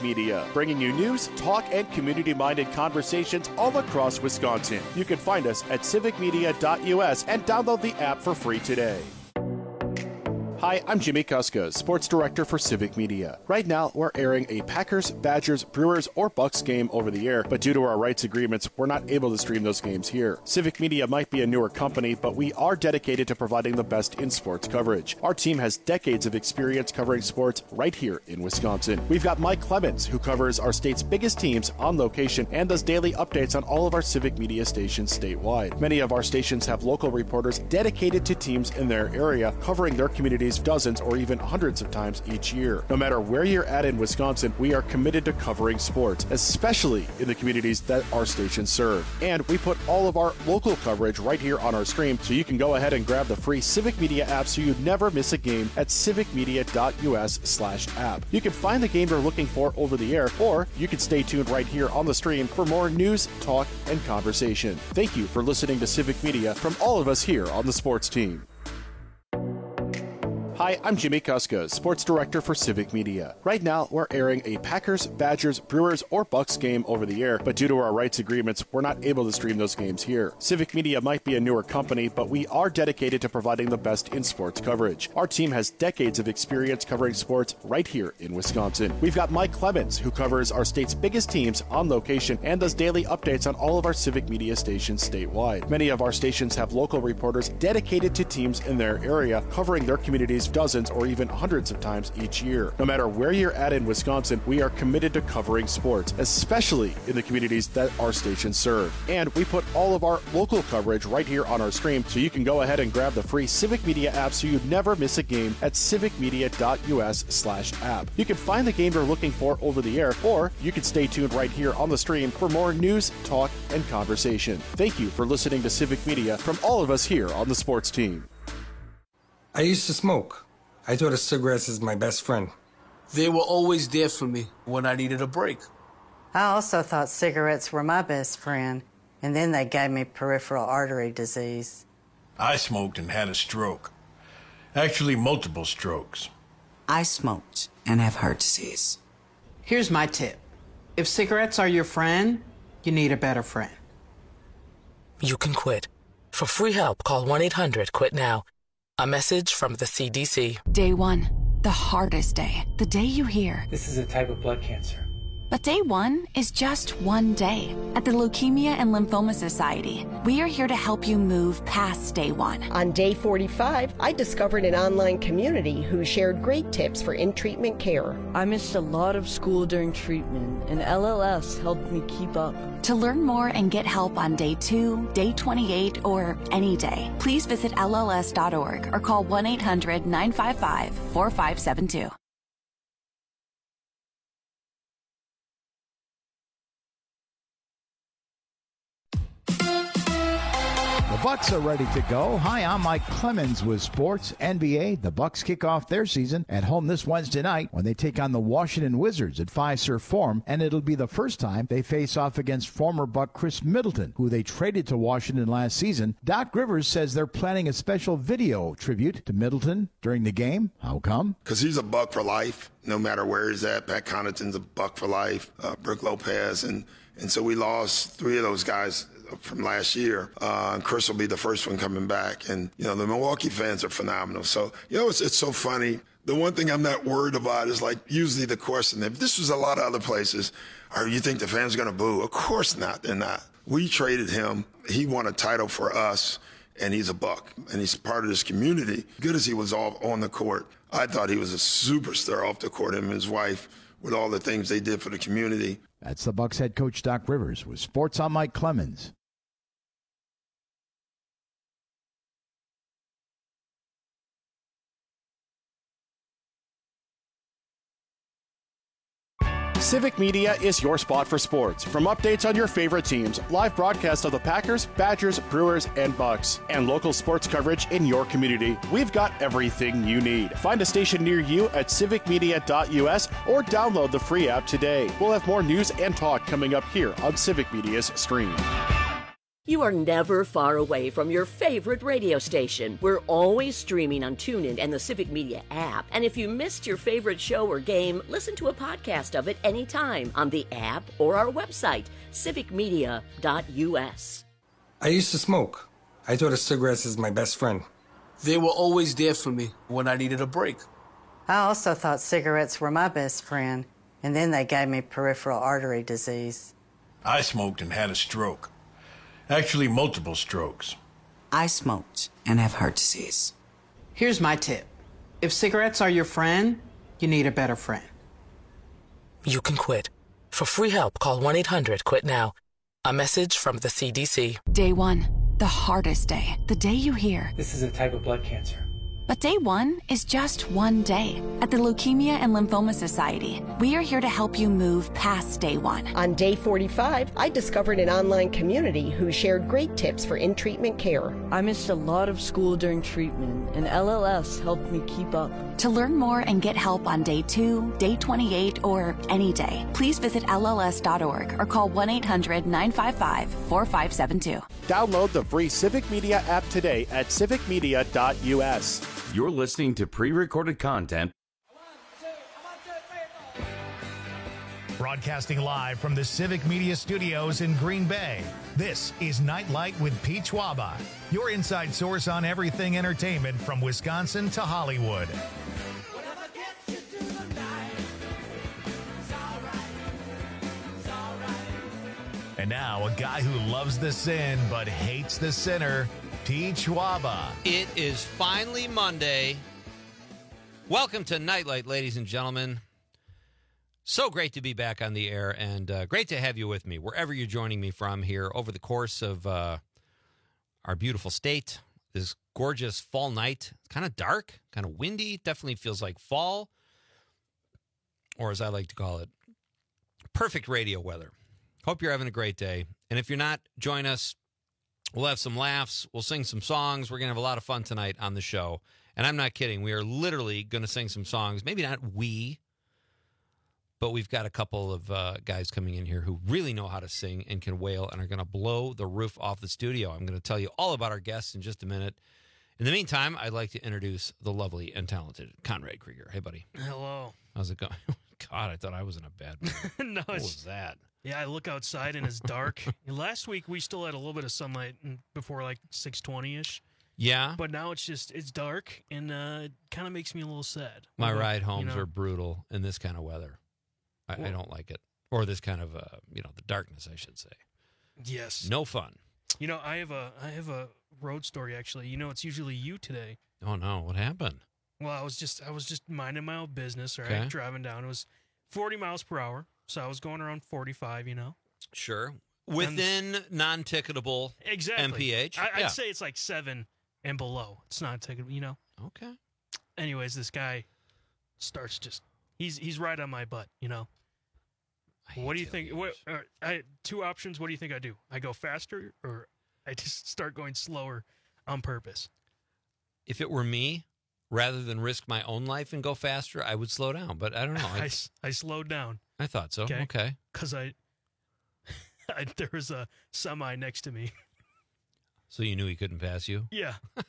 Media, bringing you news, talk, and community-minded conversations all across Wisconsin. You can find us at civicmedia.us and download the app for free today. Hi, I'm Jimmy Kuska, Sports Director for Civic Media. Right now, we're airing a Packers, Badgers, Brewers, or Bucks game over the air, but due to our rights agreements, we're not able to stream those games here. Civic Media might be a newer company, but we are dedicated to providing the best in sports coverage. Our team has decades of experience covering sports right here in Wisconsin. We've got Mike Clemens, who covers our state's biggest teams on location and does daily updates on all of our Civic Media stations statewide. Many of our stations have local reporters dedicated to teams in their area, covering their communities dozens or even hundreds of times each year. No matter where you're at in Wisconsin, we are committed to covering sports, especially in the communities that our stations serve. And we put all of our local coverage right here on our stream, so you can go ahead and grab the free Civic Media app so you never miss a game at civicmedia.us/app. You can find the game you're looking for over the air, or you can stay tuned right here on the stream for more news, talk, and conversation. Thank you for listening to Civic Media from all of us here on the sports team. Hi, I'm Jimmy Kuska, Sports Director for Civic Media. Right now, we're airing a Packers, Badgers, Brewers, or Bucks game over the air, but due to our rights agreements, we're not able to stream those games here. Civic Media might be a newer company, but we are dedicated to providing the best in sports coverage. Our team has decades of experience covering sports right here in Wisconsin. We've got Mike Clemens, who covers our state's biggest teams on location and does daily updates on all of our Civic Media stations statewide. Many of our stations have local reporters dedicated to teams in their area, covering their communities dozens or even hundreds of times each year. No matter where you're at in Wisconsin, we are committed to covering sports, especially in the communities that our stations serve. And we put all of our local coverage right here on our stream, so you can go ahead and grab the free Civic Media app so you never miss a game at civicmedia.us/app. You can find the game you're looking for over the air, or you can stay tuned right here on the stream for more news, talk, and conversation. Thank you for listening to Civic Media from all of us here on the sports team. I used to smoke. I thought of cigarettes as my best friend. They were always there for me when I needed a break. I also thought cigarettes were my best friend, and then they gave me peripheral artery disease. I smoked and had a stroke. Actually, multiple strokes. I smoked and have heart disease. Here's my tip. If cigarettes are your friend, you need a better friend. You can quit. For free help, call 1-800-QUIT-NOW. A message from the CDC. Day one, the hardest day. The day you hear, this is a type of blood cancer. But day one is just one day. At the Leukemia and Lymphoma Society, we are here to help you move past day one. On day 45, I discovered an online community who shared great tips for in-treatment care. I missed a lot of school during treatment, and LLS helped me keep up. To learn more and get help on day 2, day 28, or any day, please visit LLS.org or call 1-800-955-4572. The Bucks are ready to go. Hi, I'm Mike Clemens with Sports NBA. The Bucks kick off their season at home this Wednesday night when they take on the Washington Wizards at Fiserv Forum, and it'll be the first time they face off against former Buck Chris Middleton, who they traded to Washington last season. Doc Rivers says they're planning a special video tribute to Middleton during the game. How come? Because he's a Buck for life, no matter where he's at. Pat Connaughton's a Buck for life, Brook Lopez, and so we lost 3 of those guys from last year. Chris will be the first one coming back. And, the Milwaukee fans are phenomenal. So, it's so funny. The one thing I'm not worried about is, usually the question, if this was a lot of other places, you think the fans are going to boo? Of course not. They're not. We traded him. He won a title for us, and he's a Buck. And he's part of this community. Good as he was on the court, I thought he was a superstar off the court, him and his wife, with all the things they did for the community. That's the Bucks head coach Doc Rivers with Sports on Mike Clemens. Civic Media is your spot for sports. From updates on your favorite teams, live broadcasts of the Packers, Badgers, Brewers, and Bucks, and local sports coverage in your community, we've got everything you need. Find a station near you at civicmedia.us or download the free app today. We'll have more news and talk coming up here on Civic Media's stream. You are never far away from your favorite radio station. We're always streaming on TuneIn and the Civic Media app. And if you missed your favorite show or game, listen to a podcast of it anytime on the app or our website, civicmedia.us. I used to smoke. I thought of cigarettes as my best friend. They were always there for me when I needed a break. I also thought cigarettes were my best friend, and then they gave me peripheral artery disease. I smoked and had a stroke. Actually, multiple strokes. I smoked and have heart disease. Here's my tip. If cigarettes are your friend, you need a better friend. You can quit. For free help, call 1-800-QUIT-NOW. A message from the CDC. Day 1, the hardest day. The day you hear, this is a type of blood cancer. But day 1 is just one day. At the Leukemia and Lymphoma Society, we are here to help you move past day 1. On day 45, I discovered an online community who shared great tips for in-treatment care. I missed a lot of school during treatment, and LLS helped me keep up. To learn more and get help on day 2, day 28, or any day, please visit LLS.org or call 1-800-955-4572. Download the free Civic Media app today at civicmedia.us. You're listening to pre-recorded content. Broadcasting live from the Civic Media Studios in Green Bay, this is Nightlight with Pete Schwaba, your inside source on everything entertainment from Wisconsin to Hollywood. And now, a guy who loves the sin but hates the sinner, Pete Schwaba. It is finally Monday. Welcome to Nightlight, ladies and gentlemen. So great to be back on the air, and great to have you with me, wherever you're joining me from here over the course of our beautiful state. This gorgeous fall night. It's kind of dark, kind of windy. Definitely feels like fall, or as I like to call it, perfect radio weather. Hope you're having a great day. And if you're not, join us. We'll have some laughs. We'll sing some songs. We're going to have a lot of fun tonight on the show. And I'm not kidding. We are literally going to sing some songs. Maybe not we, but we've got a couple of guys coming in here who really know how to sing and can wail and are going to blow the roof off the studio. I'm going to tell you all about our guests in just a minute. In the meantime, I'd like to introduce the lovely and talented Conrad Krieger. Hey, buddy. Hello. How's it going? God, I thought I was in a bad mood. No, what was that? Yeah, I look outside and it's dark. Last week we still had a little bit of sunlight before like 6:20ish. Yeah. But now it's dark and it kind of makes me a little sad. My ride homes are brutal in this kind of weather. I don't like it. Or this kind of the darkness, I should say. Yes. No fun. I have a road story actually. It's usually you today. Oh no, what happened? Well, I was just minding my own business, all right? Okay. Driving down. It was 40 miles per hour. So I was going around 45, Sure. Within non-ticketable exactly. MPH. I'd say it's like 7 and below. It's not ticketable, Okay. Anyways, this guy starts he's right on my butt, What do you think? Two options. What do you think I do? I go faster or I just start going slower on purpose? If it were me, rather than risk my own life and go faster, I would slow down. But I don't know. I slowed down. I thought so. Okay. Because there was a semi next to me. So you knew he couldn't pass you? Yeah.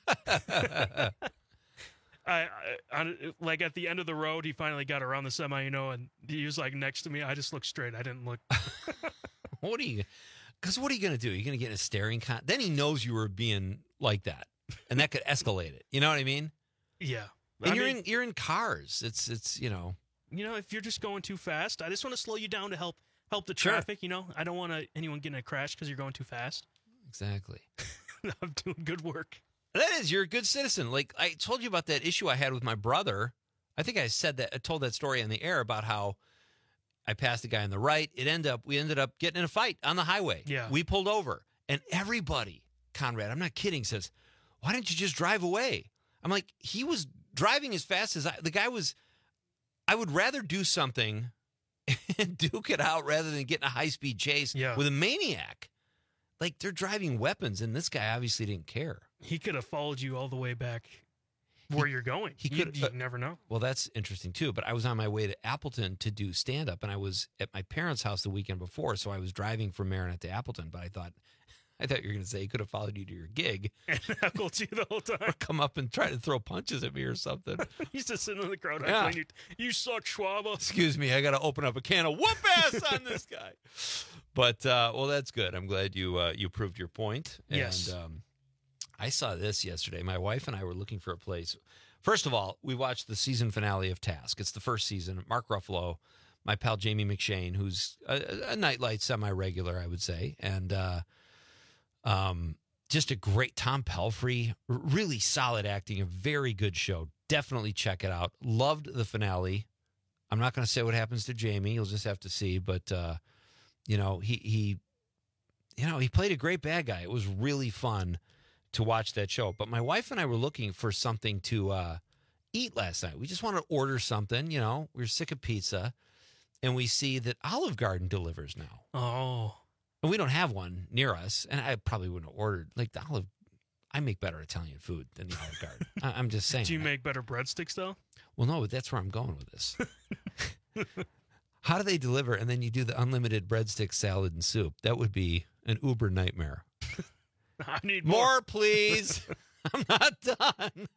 Like at the end of the road, he finally got around the semi, and he was like next to me. I just looked straight. I didn't look. What are you going to do? You're going to get in a staring contest? Then he knows you were being like that, and that could escalate it. You know what I mean? Yeah. And you're in cars. It's if you're just going too fast, I just want to slow you down to help the traffic. Sure. I don't want anyone getting in a crash because you're going too fast. Exactly. I'm doing good work. You're a good citizen. Like I told you about that issue I had with my brother. I think I told that story on the air about how I passed a guy on the right. We ended up getting in a fight on the highway. Yeah. We pulled over, and everybody, Conrad, I'm not kidding, says, "Why didn't you just drive away?" I'm like, he was driving as fast as the guy was. I would rather do something and duke it out rather than get in a high-speed chase with a maniac. Like, they're driving weapons, and this guy obviously didn't care. He could have followed you all the way back where you're going. You never know. Well, that's interesting, too. But I was on my way to Appleton to do stand-up, and I was at my parents' house the weekend before, so I was driving from Marinette to Appleton. But I thought, I thought you were going to say he could have followed you to your gig and heckled you the whole time. or come up and try to throw punches at me or something. He's just sitting in the crowd. Yeah. You suck, Schwaba. Excuse me, I got to open up a can of whoop-ass on this guy. But, well, that's good. I'm glad you proved your point. Yes. And I saw this yesterday. My wife and I were looking for a place. First of all, we watched the season finale of Task. It's the first season. Mark Ruffalo, my pal Jamie McShane, who's a Nightlight semi-regular, I would say, and just a great Tom Pelphrey, really solid acting, a very good show. Definitely check it out. Loved the finale. I'm not going to say what happens to Jamie. You'll just have to see. But he played a great bad guy. It was really fun to watch that show. But my wife and I were looking for something to eat last night. We just wanted to order something. We were sick of pizza. And we see that Olive Garden delivers now. Oh. And we don't have one near us. And I probably wouldn't have ordered. Like the Olive, I make better Italian food than the Olive Garden. I'm just saying. Do you make better breadsticks, though? Well, no, that's where I'm going with this. How do they deliver? And then you do the unlimited breadstick salad and soup. That would be an uber nightmare. I need more, please. I'm not done.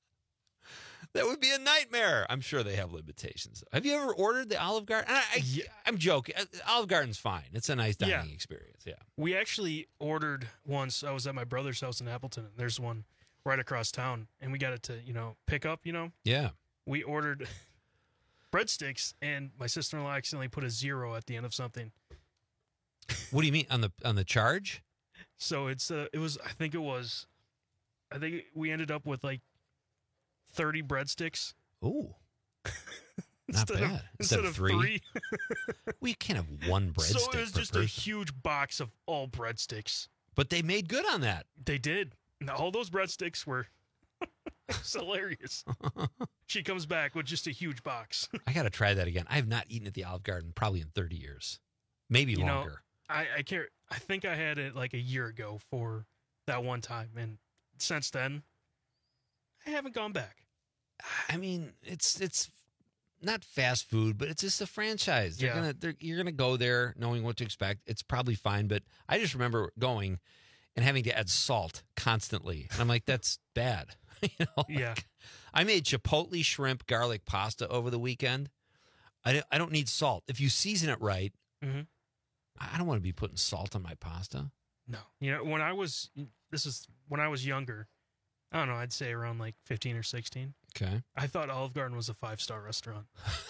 That would be a nightmare. I'm sure they have limitations. Have you ever ordered the Olive Garden? I'm joking. Olive Garden's fine. It's a nice dining experience. Yeah. We actually ordered once. I was at my brother's house in Appleton, and there's one right across town, and we got it to, pick up, Yeah. We ordered breadsticks, and my sister-in-law accidentally put a 0 at the end of something. What do you mean? On the charge? So I think we ended up with like 30 breadsticks. Ooh. Not bad. Instead of three. Well, you can't have one breadstick. So it was just a huge box of all breadsticks. But they made good on that. They did. And all those breadsticks were it's hilarious. She comes back with just a huge box. I got to try that again. I have not eaten at the Olive Garden probably in 30 years. Maybe longer. I can't. I think I had it like a year ago for that one time. And since then, I haven't gone back. I mean, it's not fast food, but it's just a franchise. You're gonna go there knowing what to expect. It's probably fine, but I just remember going and having to add salt constantly, and I'm like, that's bad. Yeah. I made chipotle shrimp garlic pasta over the weekend. I don't need salt. If you season it right, I don't want to be putting salt on my pasta. No. When I was younger, I don't know, I'd say around like 15 or 16. Okay. I thought Olive Garden was a 5-star restaurant.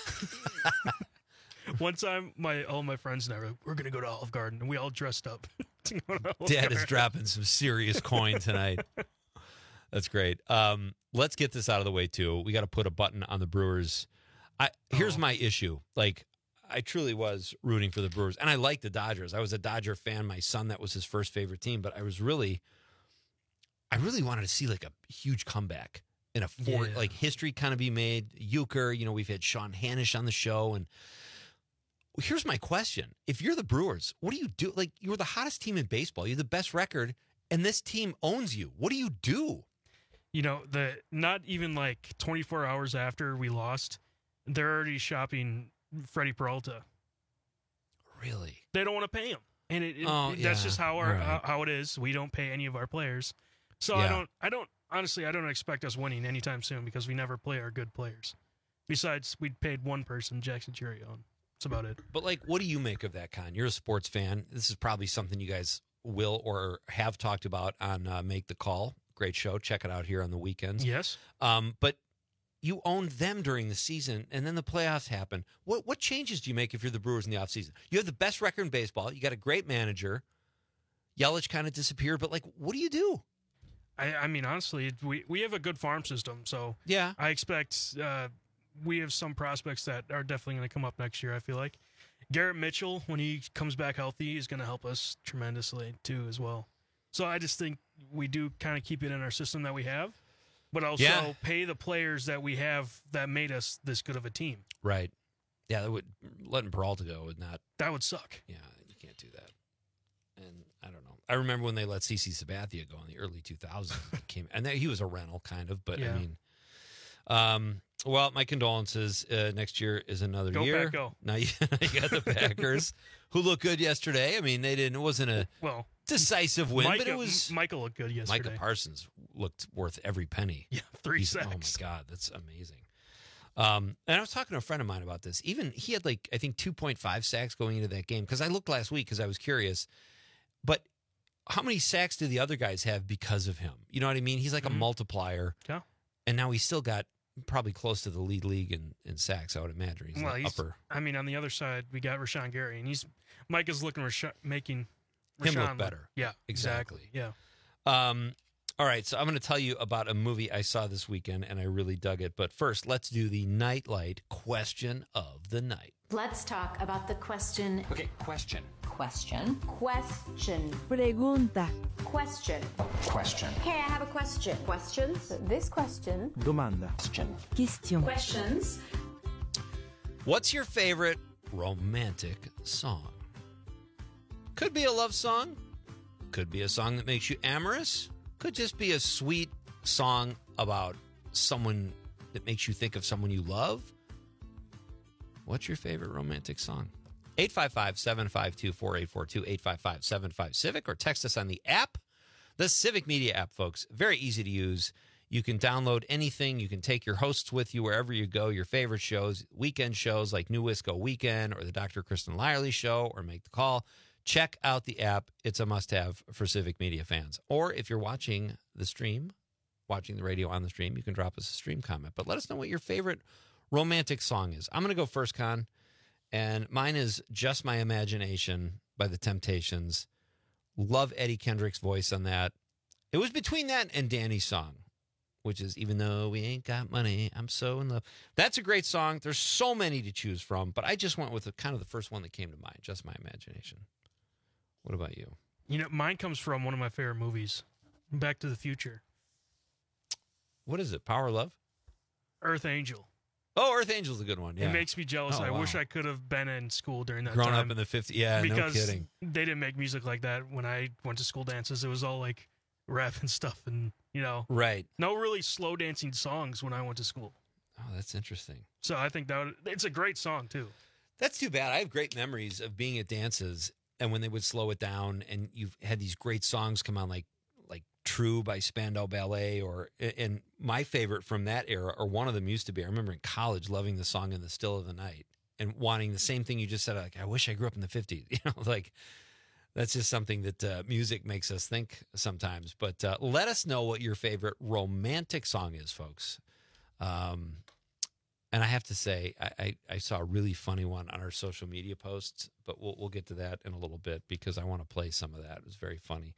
One time, all my friends and I were like, we're going to go to Olive Garden, and we all dressed up. To go to Olive Dad Garden. is dropping some serious coin tonight. That's great. Let's get this out of the way, too. We got to put a button on the Brewers. Here's my issue. Like, I truly was rooting for the Brewers, and I like the Dodgers. I was a Dodger fan. My son, that was his first favorite team, but I really wanted to see like a huge comeback in history kind of be made. Euchre, we've had Sean Hanisch on the show, and here's my question: if you're the Brewers, what do you do? Like, you're the hottest team in baseball, you're the best record, and this team owns you. What do you do? Not even like 24 hours after we lost, they're already shopping Freddie Peralta. Really? They don't want to pay him, and that's just how it is. We don't pay any of our players. So I don't expect us winning anytime soon because we never play our good players. Besides, we paid one person, Jackson Chirion. That's about it. But what do you make of that, Con? You're a sports fan. This is probably something you guys will or have talked about on Make the Call. Great show. Check it out here on the weekends. Yes. But you owned them during the season, and then the playoffs happen. What changes do you make if you're the Brewers in the offseason? You have the best record in baseball. You got a great manager. Yelich kind of disappeared, but what do you do? I mean, honestly, we have a good farm system, so yeah, I expect we have some prospects that are definitely going to come up next year. I feel like Garrett Mitchell, when he comes back healthy, is going to help us tremendously too, as well. So I just think we do kind of keep it in our system that we have, but also pay the players that we have that made us this good of a team. Right. Yeah, letting Peralta go would not. That would suck. Yeah, you can't do that. And I don't know. I remember when they let CC Sabathia go in the early 2000s. And he was a rental, kind of. But, I mean, well, my condolences. Next year is another year. Go. Now you got the Packers, who looked good yesterday. I mean, it wasn't a decisive win, but it was. Michael looked good yesterday. Micah Parsons looked worth every penny. Yeah, 3 sacks. Oh my God, that's amazing. And I was talking to a friend of mine about this. Even he had I think 2.5 sacks going into that game because I looked last week because I was curious. But how many sacks do the other guys have because of him? You know what I mean? He's like a multiplier. Yeah. And now he's still got probably close to the league in sacks, I would imagine. He's upper. I mean, on the other side, we got Rashawn Gary, and Micah's looking making Rashawn him look better. Yeah, exactly. Yeah. All right, so I'm going to tell you about a movie I saw this weekend, and I really dug it. But first, let's do the Nightlight question of the night. Let's talk about the question. Okay, question. Question. Question. Pregunta. Question. Question. Hey, I have a question. Questions? This question. Domanda. Question. Question. Questions. What's your favorite romantic song? Could be a love song. Could be a song that makes you amorous. Could just be a sweet song about someone that makes you think of someone you love. What's your favorite romantic song? 855-752-4842, 855-75-CIVIC, or text us on the app, the Civic Media app, folks. Very easy to use. You can download anything. You can take your hosts with you wherever you go, your favorite shows, weekend shows like New Wisco Weekend or the Dr. Kristen Lyerly Show or Make the Call. Check out the app. It's a must-have for Civic Media fans. Or if you're watching the stream, watching the radio on the stream, you can drop us a stream comment. But let us know what your favorite romantic song is. I'm going to go first, Con. And mine is Just My Imagination by The Temptations. Love Eddie Kendrick's voice on that. It was between that and Danny's song, which is Even Though We Ain't Got Money, I'm So In Love. That's a great song. There's so many to choose from, but I just went with kind of the first one that came to mind, Just My Imagination. What about you? You know, mine comes from one of my favorite movies, Back to the Future. What is it? Power of Love? Earth Angel. Oh, Earth Angel's a good one. Yeah. It makes me jealous. Oh, I wow. wish I could have been in school during that Grown time. up in the 50s. Yeah, because no kidding. They didn't make music like that when I went to school dances. It was all like rap and stuff and, Right. No really slow dancing songs when I went to school. Oh, that's interesting. So I think it's a great song, too. That's too bad. I have great memories of being at dances and when they would slow it down and you've had these great songs come on like True by Spandau Ballet and my favorite from that era, or one of them used to be, I remember in college loving the song In the Still of the Night and wanting the same thing you just said, like, I wish I grew up in the 50s. That's just something that music makes us think sometimes. But let us know what your favorite romantic song is, folks. And I have to say, I saw a really funny one on our social media posts, but we'll get to that in a little bit because I want to play some of that. It was very funny.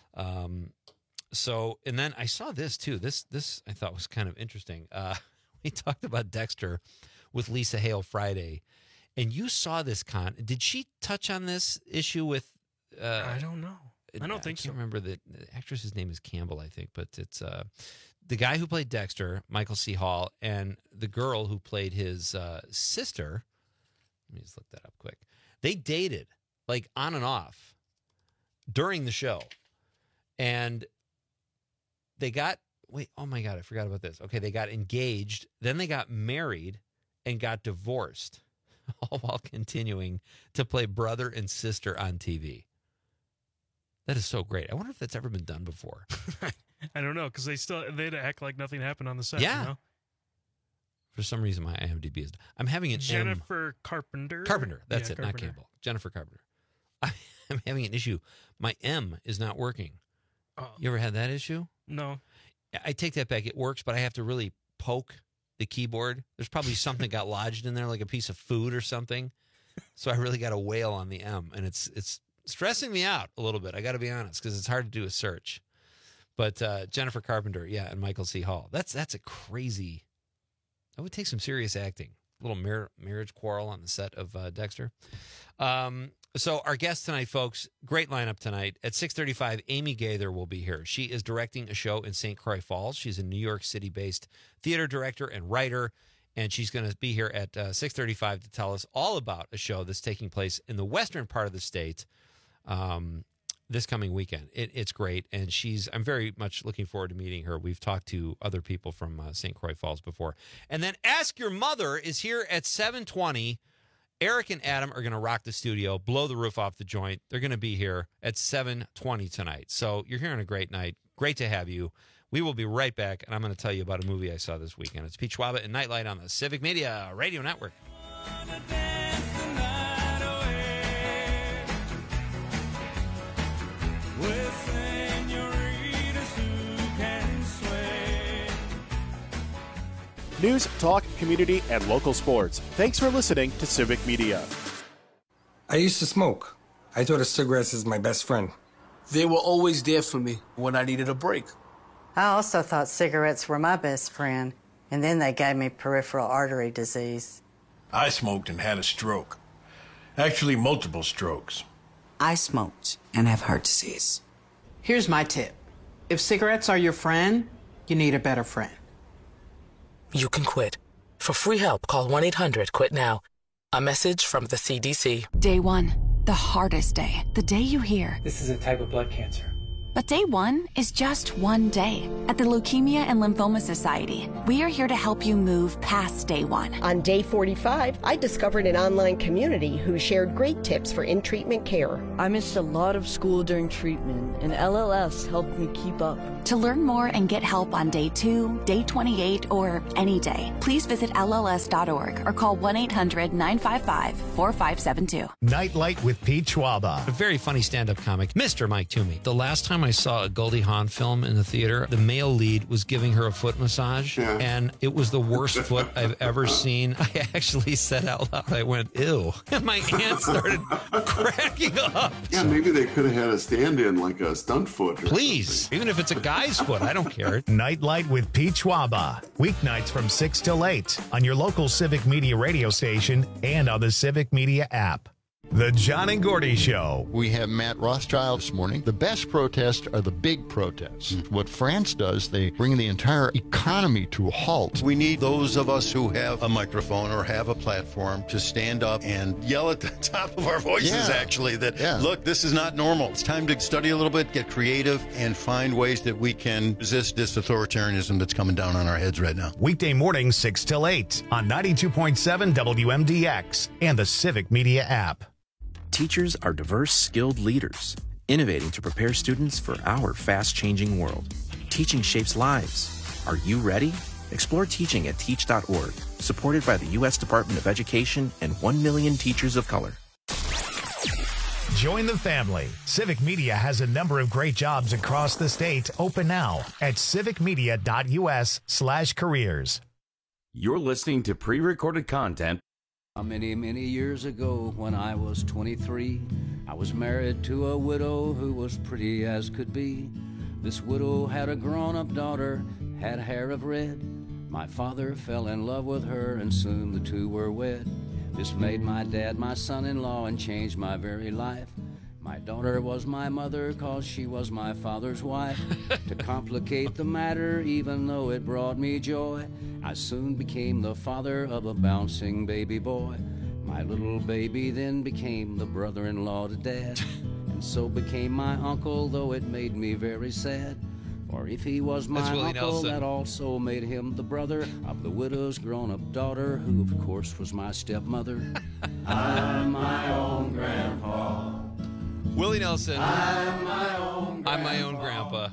And then I saw this too. This I thought was kind of interesting. We talked about Dexter with Lisa Hale Friday, and you saw this, Con. Did she touch on this issue with? I don't know. I don't think so. I remember the actress's name is Campbell, I think, but it's the guy who played Dexter, Michael C. Hall, and the girl who played his sister. Let me just look that up quick. They dated like on and off during the show, and they got, oh my God, I forgot about this. Okay, they got engaged, then they got married and got divorced, all while continuing to play brother and sister on TV. That is so great. I wonder if that's ever been done before. I don't know, because they'd act like nothing happened on the set. Yeah. You know? For some reason, my IMDb is, I'm having an Jennifer Carpenter. Carpenter, that's it, Carpenter. not Campbell. Jennifer Carpenter. I'm having an issue. My M is not working. Oh. You ever had that issue? No. I take that back. It works, but I have to really poke the keyboard. There's probably something got lodged in there, like a piece of food or something. So I really got to wail on the M, and it's stressing me out a little bit. I got to be honest, because it's hard to do a search. But Jennifer Carpenter, yeah, and Michael C. Hall. That's a crazy. That would take some serious acting. A little marriage quarrel on the set of Dexter. So our guest tonight, folks, great lineup tonight. At 6:35, Amy Gaither will be here. She is directing a show in St. Croix Falls. She's a New York City-based theater director and writer, and she's going to be here at 6:35 to tell us all about a show that's taking place in the western part of the state this coming weekend. It's great, and I'm very much looking forward to meeting her. We've talked to other people from St. Croix Falls before. And then Ask Your Mother is here at 7:20. Eric and Adam are going to rock the studio, blow the roof off the joint. They're going to be here at 7:20 tonight. So you're hearing a great night. Great to have you. We will be right back, and I'm going to tell you about a movie I saw this weekend. It's Pete Schwaba and Nightlight on the Civic Media Radio Network. News, talk, community, and local sports. Thanks for listening to Civic Media. I used to smoke. I thought of cigarettes as my best friend. They were always there for me when I needed a break. I also thought cigarettes were my best friend, and then they gave me peripheral artery disease. I smoked and had a stroke. Actually, multiple strokes. I smoked and have heart disease. Here's my tip. If cigarettes are your friend, you need a better friend. You can quit. For free help, call 1-800-QUIT-NOW. A message from the CDC. Day 1, the hardest day. The day you hear, this is a type of blood cancer. But day 1 is just one day. At the Leukemia and Lymphoma Society, we are here to help you move past day 1. On day 45, I discovered an online community who shared great tips for in-treatment care. I missed a lot of school during treatment, and LLS helped me keep up. To learn more and get help on day 2, day 28, or any day, please visit LLS.org or call 1-800-955-4572. Nightlight with Pete Schwaba. A very funny stand-up comic, Mr. Mike Toomey. The last time I saw a Goldie Hawn film in the theater, the male lead was giving her a foot massage, and it was the worst foot I've ever seen. I actually said out loud, I went, ew. And my aunt started cracking up. Yeah, maybe they could have had a stand-in, like a stunt foot. Please, even if it's a guy's foot, I don't care. Nightlight with Pete Schwaba. Weeknights from 6 till 8 on your local Civic Media radio station and on the Civic Media app. The John and Gordy Show. We have Matt Rothschild this morning. The best protests are the big protests. What France does, they bring the entire economy to a halt. We need those of us who have a microphone or have a platform to stand up and yell at the top of our voices, actually, that, look, this is not normal. It's time to study a little bit, get creative, and find ways that we can resist this authoritarianism that's coming down on our heads right now. Weekday mornings, 6 till 8 on 92.7 WMDX and the Civic Media app. Teachers are diverse, skilled leaders, innovating to prepare students for our fast-changing world. Teaching shapes lives. Are you ready? Explore teaching at teach.org, supported by the U.S. Department of Education and 1 million teachers of color. Join the family. Civic Media has a number of great jobs across the state open now at civicmedia.us/careers. You're listening to pre-recorded content. Many, many years ago, when I was 23, I was married to a widow who was pretty as could be. This widow had a grown-up daughter, had hair of red. My father fell in love with her, and soon the two were wed. This made my dad my son-in-law and changed my very life. My daughter was my mother, 'cause she was my father's wife. To complicate the matter, even though it brought me joy, I soon became the father of a bouncing baby boy. My little baby then became the brother-in-law to Dad, and so became my uncle, though it made me very sad. For if he was my uncle, that also made him the brother of the widow's grown-up daughter, who of course was my stepmother. I'm my own grandpa. Willie Nelson. I'm my own grandpa.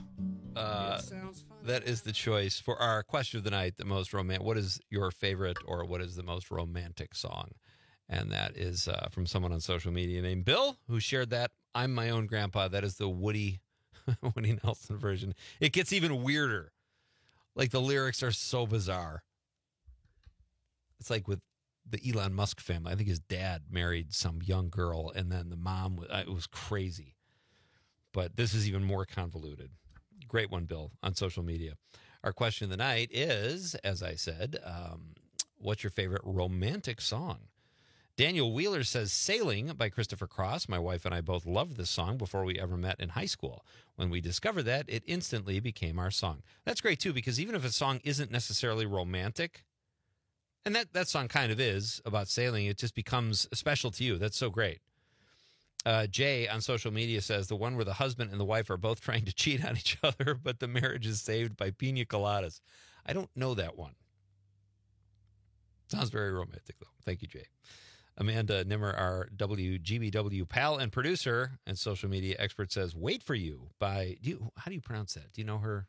That is the choice for our question of the night. The most romantic. What is your favorite, or what is the most romantic song? And that is from someone on social media named Bill, who shared that. I'm my own grandpa. That is the Woody Nelson version. It gets even weirder. Like, the lyrics are so bizarre. It's like with the Elon Musk family. I think his dad married some young girl, and then the mom, it was crazy. But this is even more convoluted. Great one, Bill, on social media. Our question of the night is, as I said, what's your favorite romantic song? Daniel Wheeler says Sailing by Christopher Cross. My wife and I both loved this song before we ever met in high school. When we discovered that, it instantly became our song. That's great, too, because even if a song isn't necessarily romantic, and that song kind of is about sailing, it just becomes special to you. That's so great. Jay on social media says the one where the husband and the wife are both trying to cheat on each other, but the marriage is saved by pina coladas. I don't know that one. Sounds very romantic, though. Thank you, Jay. Amanda Nimmer, our WGBW pal and producer and social media expert, says, "Wait for You" by, how do you pronounce that? Do you know her?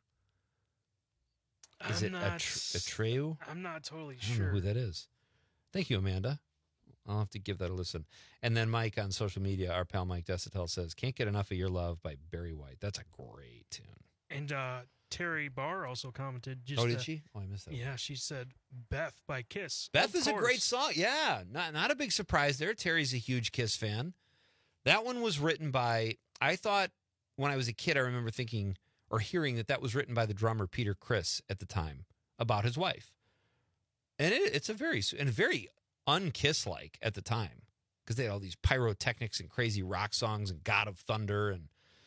Is it Atreyu? I'm not totally I don't know who that is. Thank you, Amanda. I'll have to give that a listen. And then Mike on social media, our pal Mike Desitel, says, "Can't Get Enough of Your Love" by Barry White. That's a great tune. And Terry Barr also commented. Did she? Oh, I missed that. Yeah, she said "Beth" by Kiss. Beth is a great song. Yeah, not a big surprise there. Terry's a huge Kiss fan. That one was written by, I thought when I was a kid, I remember thinking or hearing that was written by the drummer Peter Criss at the time about his wife. And it's a very un-Kiss-like at the time because they had all these pyrotechnics and crazy rock songs and God of Thunder.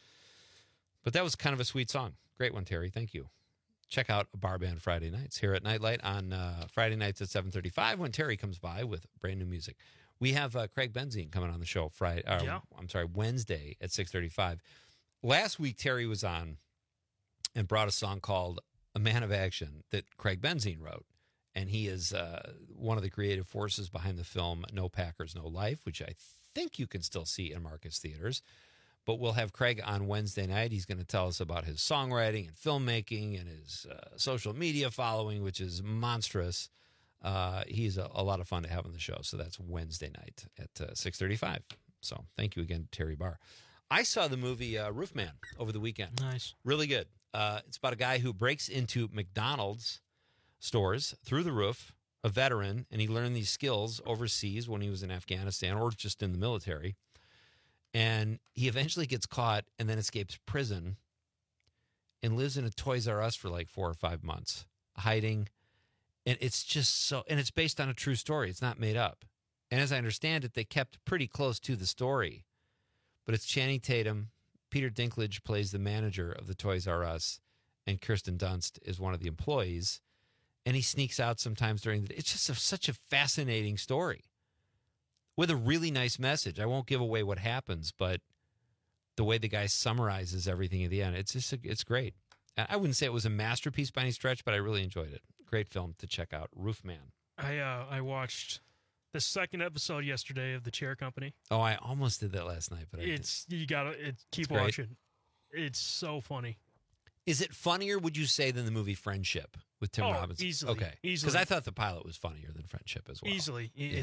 But that was kind of a sweet song. Great one, Terry. Thank you. Check out Bar Band Friday nights here at Nightlight on Friday nights at 7:35 when Terry comes by with brand new music. We have Craig Benzine coming on the show Wednesday at 6:35. Last week, Terry was on and brought a song called "A Man of Action" that Craig Benzine wrote. And he is one of the creative forces behind the film No Packers, No Life, which I think you can still see in Marcus Theaters. But we'll have Craig on Wednesday night. He's going to tell us about his songwriting and filmmaking and his social media following, which is monstrous. He's a lot of fun to have on the show. So that's Wednesday night at 6:35. So thank you again, Terry Barr. I saw the movie Roofman over the weekend. Nice. Really good. It's about a guy who breaks into McDonald's stores through the roof, a veteran, and he learned these skills overseas when he was in Afghanistan or just in the military. And he eventually gets caught and then escapes prison and lives in a Toys R Us for like 4 or 5 months, hiding. And it's just and it's based on a true story. It's not made up. And as I understand it, they kept pretty close to the story. But it's Channing Tatum. Peter Dinklage plays the manager of the Toys R Us, and Kirsten Dunst is one of the employees. And he sneaks out sometimes during the day. It's just such a fascinating story with a really nice message. I won't give away what happens, but the way the guy summarizes everything at the end, it's great. I wouldn't say it was a masterpiece by any stretch, but I really enjoyed it. Great film to check out, Roofman. I watched the second episode yesterday of The Chair Company. Oh, I almost did that last night, but you gotta keep watching. It's so funny. Is it funnier, would you say, than the movie Friendship with Tim Robinson? Easily. Okay. Easily. Because I thought the pilot was funnier than Friendship as well. Easily. Yeah.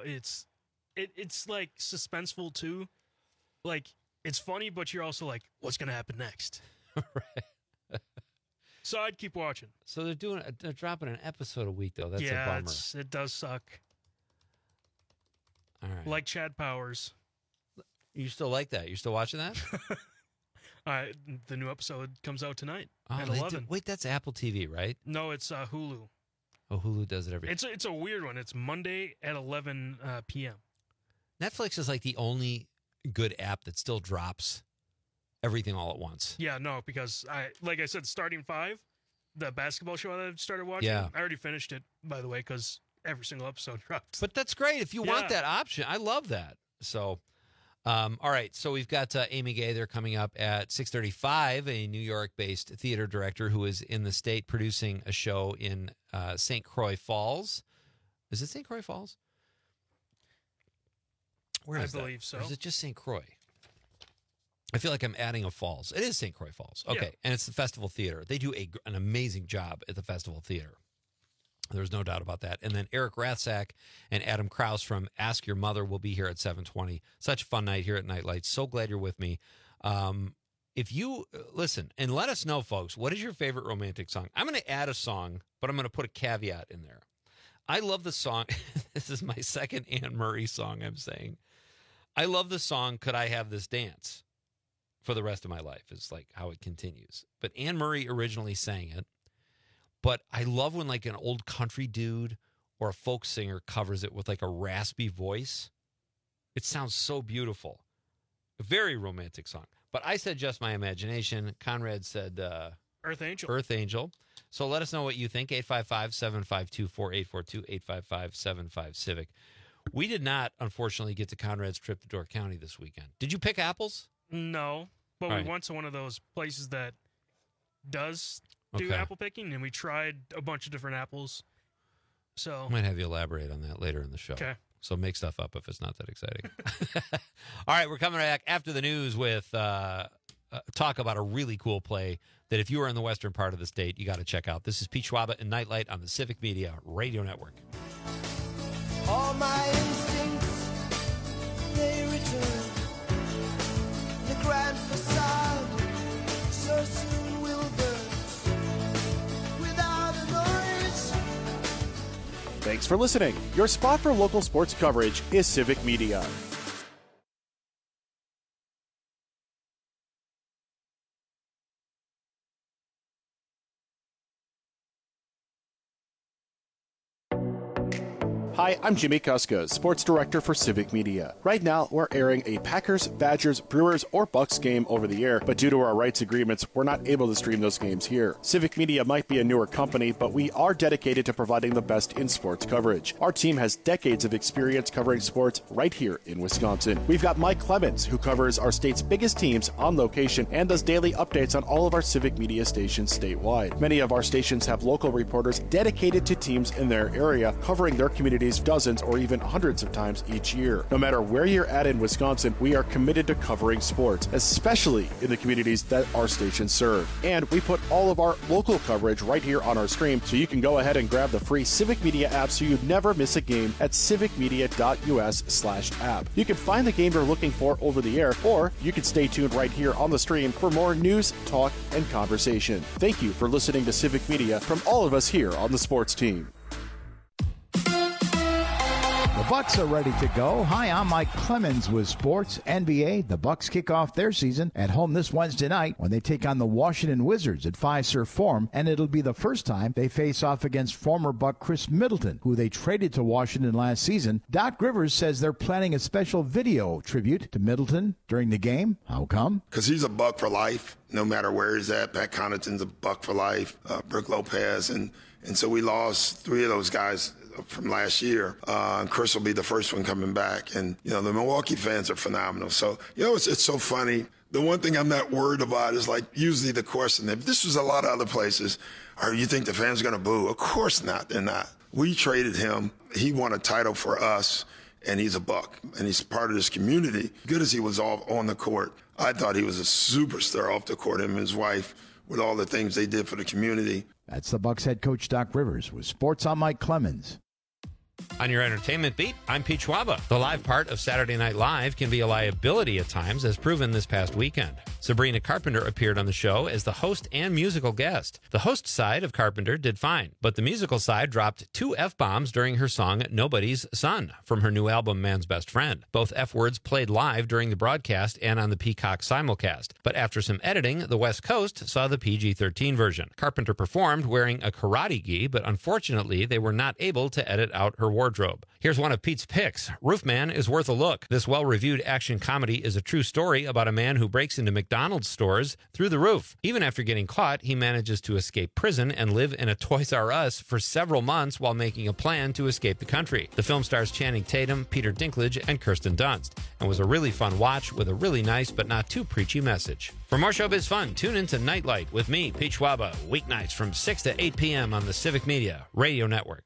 It's like suspenseful too. Like it's funny, but you're also like, what's gonna happen next? Right. So I'd keep watching. So they're dropping an episode a week though. That's a bummer. It does suck. All right. Like Chad Powers. You still like that? You're still watching that? The new episode comes out tonight at they 11. Wait, that's Apple TV, right? No, it's Hulu. Oh, Hulu does it every. It's a weird one. It's Monday at 11 p.m. Netflix is like the only good app that still drops everything all at once. Yeah, no, because like I said, Starting Five, the basketball show that I started watching. Yeah. I already finished it, by the way, because every single episode drops. But that's great if you want that option. I love that. So, all right. So we've got Amy Gay. They're coming up at 6:35. A New York-based theater director who is in the state producing a show in St. Croix Falls. Is it St. Croix Falls? Where is I believe so. Or is it just St. Croix? I feel like I'm adding a falls. It is St. Croix Falls. Okay. Yeah. And it's the Festival Theater. They do an amazing job at the Festival Theater. There's no doubt about that. And then Eric Rathsack and Adam Krause from Ask Your Mother will be here at 7:20. Such a fun night here at Nightlight. So glad you're with me. If you listen and let us know, folks, what is your favorite romantic song? I'm going to add a song, but I'm going to put a caveat in there. I love the song. This is my second Anne Murray song I'm saying. I love the song Could I Have This Dance for the rest of my life is like how it continues. But Anne Murray originally sang it. But I love when like an old country dude or a folk singer covers it with like a raspy voice. It sounds so beautiful. A very romantic song. But I said Just My Imagination. Conrad said Earth Angel. Earth Angel. So let us know what you think. 855-752-4842, 855-75-CIVIC. We did not, unfortunately, get to Conrad's trip to Door County this weekend. Did you pick apples? No, but All we right. went to one of those places that does do Okay. apple picking, and we tried a bunch of different apples. So I might have you elaborate on that later in the show. Okay. So make stuff up if it's not that exciting. All right, we're coming back after the news with talk about a really cool play that if you are in the western part of the state, you got to check out. This is Pete Schwaba and Nightlight on the Civic Media Radio Network. All my instincts, they return. The grand facade so soon will burn without a noise. Thanks for listening. Your spot for local sports coverage is Civic Media. Hi, I'm Jimmy Kuska, Sports Director for Civic Media. Right now, we're airing a Packers, Badgers, Brewers, or Bucks game over the air, but due to our rights agreements, we're not able to stream those games here. Civic Media might be a newer company, but we are dedicated to providing the best in sports coverage. Our team has decades of experience covering sports right here in Wisconsin. We've got Mike Clemens, who covers our state's biggest teams on location and does daily updates on all of our Civic Media stations statewide. Many of our stations have local reporters dedicated to teams in their area, covering their communities dozens or even hundreds of times each year. No matter where you're at in Wisconsin, we are committed to covering sports, especially in the communities that our stations serve. And we put all of our local coverage right here on our stream, so you can go ahead and grab the free Civic Media app so you never miss a game at civicmedia.us/app. You can find the game you're looking for over the air, or you can stay tuned right here on the stream for more news, talk, and conversation. Thank you for listening to Civic Media from all of us here on the sports team. The Bucks are ready to go. Hi, I'm Mike Clemens with Sports NBA. The Bucks kick off their season at home this Wednesday night when they take on the Washington Wizards at Fiserv Forum, and it'll be the first time they face off against former Buck Chris Middleton, who they traded to Washington last season. Doc Rivers says they're planning a special video tribute to Middleton during the game. How come? Because he's a Buck for life, no matter where he's at. Pat Connaughton's a Buck for life, Brook Lopez, and so we lost three of those guys from last year. And Chris will be the first one coming back. And, the Milwaukee fans are phenomenal. So, it's so funny. The one thing I'm not worried about is, usually the question, if this was a lot of other places, you think the fans are going to boo? Of course not. They're not. We traded him. He won a title for us, and he's a Buck. And he's part of this community. Good as he was on the court, I thought he was a superstar off the court, him and his wife, with all the things they did for the community. That's the Bucks head coach Doc Rivers with Sports on Mike Clemens. On your entertainment beat, I'm Pete Schwaba. The live part of Saturday Night Live can be a liability at times, as proven this past weekend. Sabrina Carpenter appeared on the show as the host and musical guest. The host side of Carpenter did fine, but the musical side dropped 2 F-bombs during her song Nobody's Son from her new album Man's Best Friend. Both F-words played live during the broadcast and on the Peacock simulcast, but after some editing, the West Coast saw the PG-13 version. Carpenter performed wearing a karate gi, but unfortunately they were not able to edit out her wardrobe. Here's one of Pete's picks. Roofman is worth a look. This well-reviewed action comedy is a true story about a man who breaks into McDonald's stores through the roof. Even after getting caught, he manages to escape prison and live in a Toys R Us for several months while making a plan to escape the country. The film stars Channing Tatum, Peter Dinklage, and Kirsten Dunst, and was a really fun watch with a really nice but not too preachy message. For more showbiz fun, tune into Nightlight with me, Pete Schwaba, weeknights from 6 to 8 p.m. on the Civic Media Radio Network.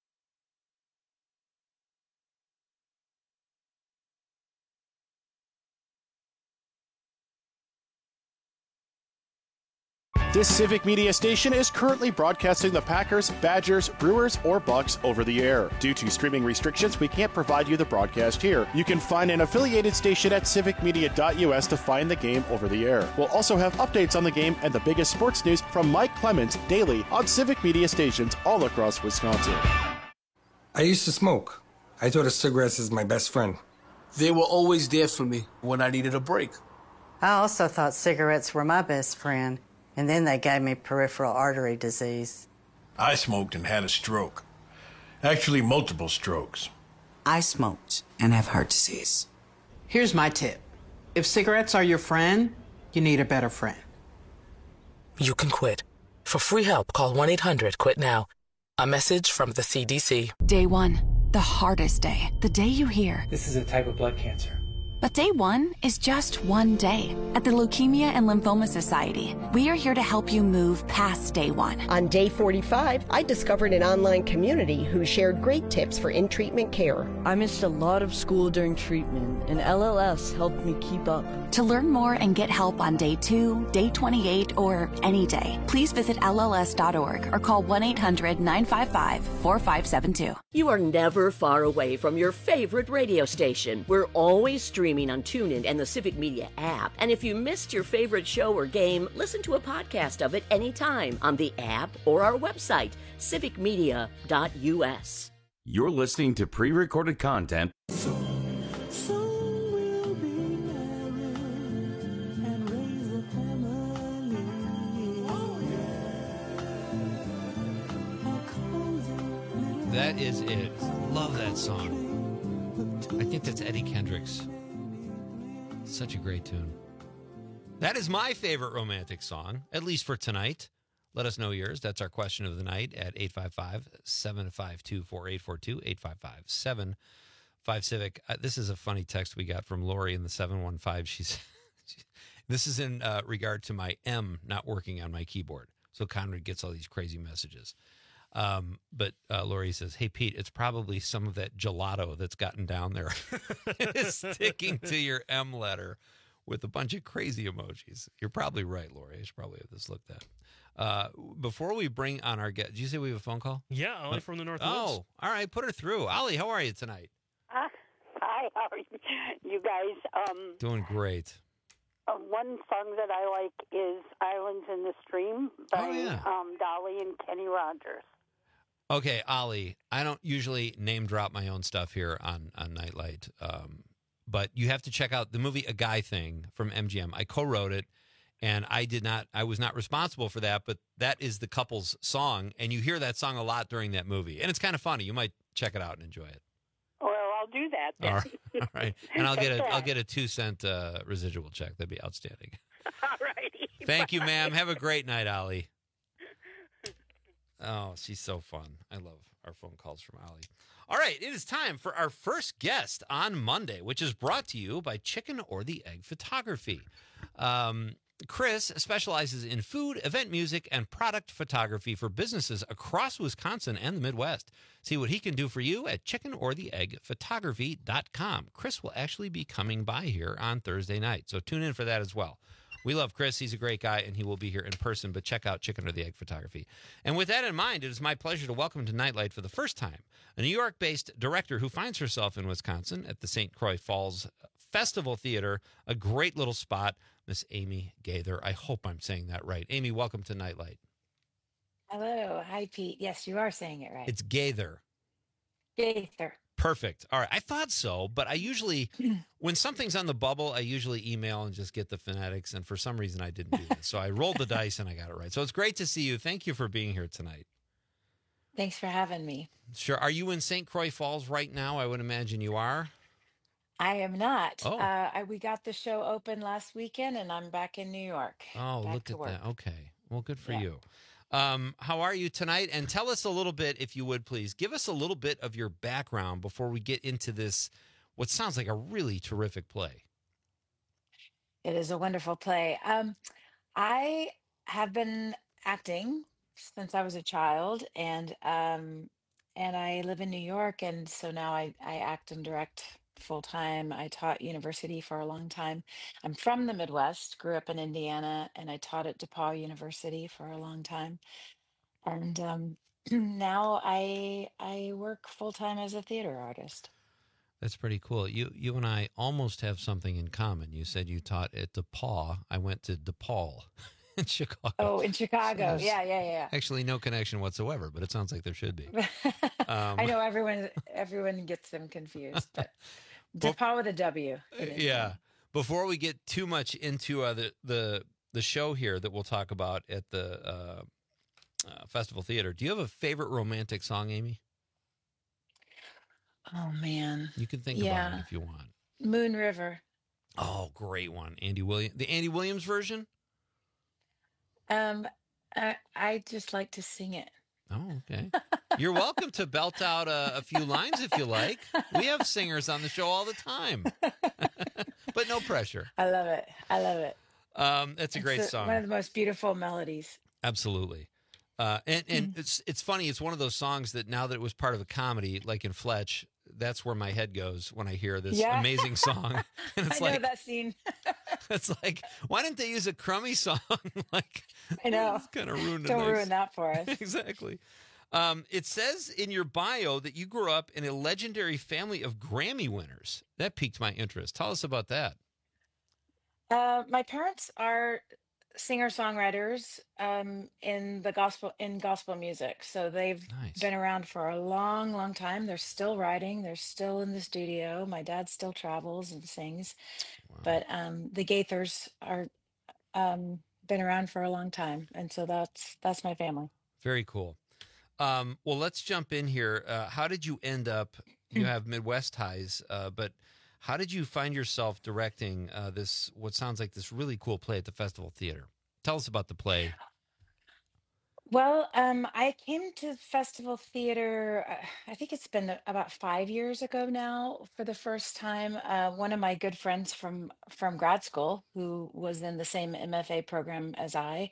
This Civic Media station is currently broadcasting the Packers, Badgers, Brewers, or Bucks over the air. Due to streaming restrictions, we can't provide you the broadcast here. You can find an affiliated station at civicmedia.us to find the game over the air. We'll also have updates on the game and the biggest sports news from Mike Clemens daily on Civic Media stations all across Wisconsin. I used to smoke. I thought of cigarettes as my best friend. They were always there for me when I needed a break. I also thought cigarettes were my best friend. And then they gave me peripheral artery disease. I smoked and had a stroke. Actually, multiple strokes. I smoked and have heart disease. Here's my tip. If cigarettes are your friend, you need a better friend. You can quit. For free help, call 1-800-QUIT-NOW. A message from the CDC. Day 1, the hardest day. The day you hear, this is a type of blood cancer. But day one is just one day. At the Leukemia and Lymphoma Society, we are here to help you move past day one. On day 45, I discovered an online community who shared great tips for in-treatment care. I missed a lot of school during treatment, and LLS helped me keep up. To learn more and get help on day 2, day 28, or any day, please visit LLS.org or call 1-800-955-4572. You are never far away from your favorite radio station. We're always streaming on TuneIn and the Civic Media app. And if you missed your favorite show or game, listen to a podcast of it anytime on the app or our website, civicmedia.us. You're listening to pre-recorded content. That is it. Love that song. I think that's Eddie Kendricks. Such a great tune. That is my favorite romantic song, at least for tonight. Let us know yours. That's our question of the night at 855-752-4842, 855-75-CIVIC. This is a funny text we got from Lori in the 715. This is in regard to my M not working on my keyboard. So Conrad gets all these crazy messages. But Lori says, hey, Pete, it's probably some of that gelato that's gotten down there. It's sticking to your M letter with a bunch of crazy emojis. You're probably right, Lori. I should probably have this looked at. Before we bring on our guest, did you say we have a phone call? Yeah, Ollie from the Northwoods. Oh, all right. Put her through. Ollie, how are you tonight? Hi, how are you guys? Doing great. One song that I like is Islands in the Stream by Dolly and Kenny Rogers. Okay, Ollie, I don't usually name drop my own stuff here on Nightlight, but you have to check out the movie A Guy Thing from MGM. I co-wrote it, and I was not responsible for that, but that is the couple's song, and you hear that song a lot during that movie, and it's kind of funny. You might check it out and enjoy it. Well, I'll do that then. All right. And I'll get a 2-cent residual check. That'd be outstanding. All righty. Thank you, ma'am. Have a great night, Ollie. Oh, she's so fun. I love our phone calls from Ollie. All right, it is time for our first guest on Monday, which is brought to you by Chicken or the Egg Photography. Chris specializes in food, event music, and product photography for businesses across Wisconsin and the Midwest. See what he can do for you at chickenortheeggphotography.com. Chris will actually be coming by here on Thursday night, so tune in for that as well. We love Chris. He's a great guy, and he will be here in person, but check out Chicken or the Egg Photography. And with that in mind, it is my pleasure to welcome to Nightlight for the first time a New York-based director who finds herself in Wisconsin at the St. Croix Falls Festival Theater, a great little spot, Miss Amy Gaither. I hope I'm saying that right. Amy, welcome to Nightlight. Hello. Hi, Pete. Yes, you are saying it right. It's Gaither. Gaither. Perfect. All right. I thought so, but I usually, when something's on the bubble, I usually email and just get the phonetics, and for some reason I didn't do this. So I rolled the dice and I got it right. So it's great to see you. Thank you for being here tonight. Thanks for having me. Sure. Are you in St. Croix Falls right now? I would imagine you are. I am not. Oh. We got the show open last weekend, and I'm back in New York. Oh, back look to at work. that. Okay. Well, good for you. How are you tonight? And tell us a little bit, if you would, please. Give us a little bit of your background before we get into this, what sounds like a really terrific play. It is a wonderful play. I have been acting since I was a child, and I live in New York, and so now I act and direct full time. I taught university for a long time. I'm from the Midwest, grew up in Indiana, and I taught at DePaul University for a long time. And now I work full time as a theater artist. That's pretty cool. You and I almost have something in common. You said you taught at DePaul. I went to DePaul in Chicago. Oh, in Chicago. So Yeah. Actually, no connection whatsoever, but it sounds like there should be. I know everyone gets them confused, but DePaul with a W. Yeah. Before we get too much into the show here that we'll talk about at the Festival Theater, do you have a favorite romantic song, Amy? Oh, man. You can think about it if you want. Moon River. Oh, great one. The Andy Williams version? I just like to sing it. Oh, okay. You're welcome to belt out a few lines if you like. We have singers on the show all the time. but no pressure. I love it. I love it. That's a great song. One of the most beautiful melodies. Absolutely. And it's funny. It's one of those songs that now that it was part of a comedy, like in Fletch, that's where my head goes when I hear this amazing song. And it's I know that scene. It's like, why didn't they use a crummy song? Like, I know. Kind of ruined. Don't ruin that for us. Exactly. It says in your bio that you grew up in a legendary family of Grammy winners. That piqued my interest. Tell us about that. My parents are singer-songwriters in gospel music. So they've been around for a long, long time. They're still writing. They're still in the studio. My dad still travels and sings. Wow. But the Gaithers are been around for a long time, and so that's my family. Very cool. Well, let's jump in here. How did you end up? You have Midwest ties, but how did you find yourself directing this? What sounds like this really cool play at the Festival Theater? Tell us about the play. Well, I came to Festival Theater, I think it's been about 5 years ago now for the first time. One of my good friends from grad school, who was in the same MFA program as I,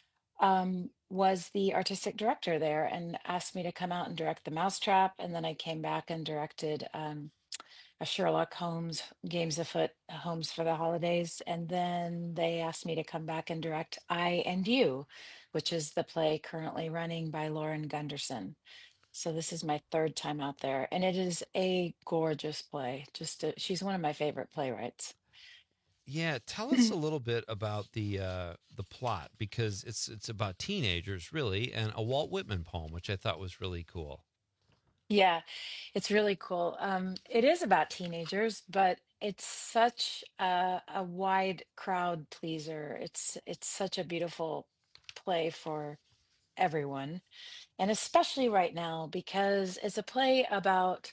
was the artistic director there and asked me to come out and direct The Mousetrap. And then I came back and directed a Sherlock Holmes, Games Afoot, Homes for the Holidays. And then they asked me to come back and direct I and You, which is the play currently running by Lauren Gunderson. So this is my third time out there. And it is a gorgeous play. She's one of my favorite playwrights. Yeah, tell us a little bit about the plot, because it's about teenagers, really, and a Walt Whitman poem, which I thought was really cool. Yeah, it's really cool. It is about teenagers, but it's such a wide crowd pleaser. It's such a beautiful play for everyone, and especially right now because it's a play about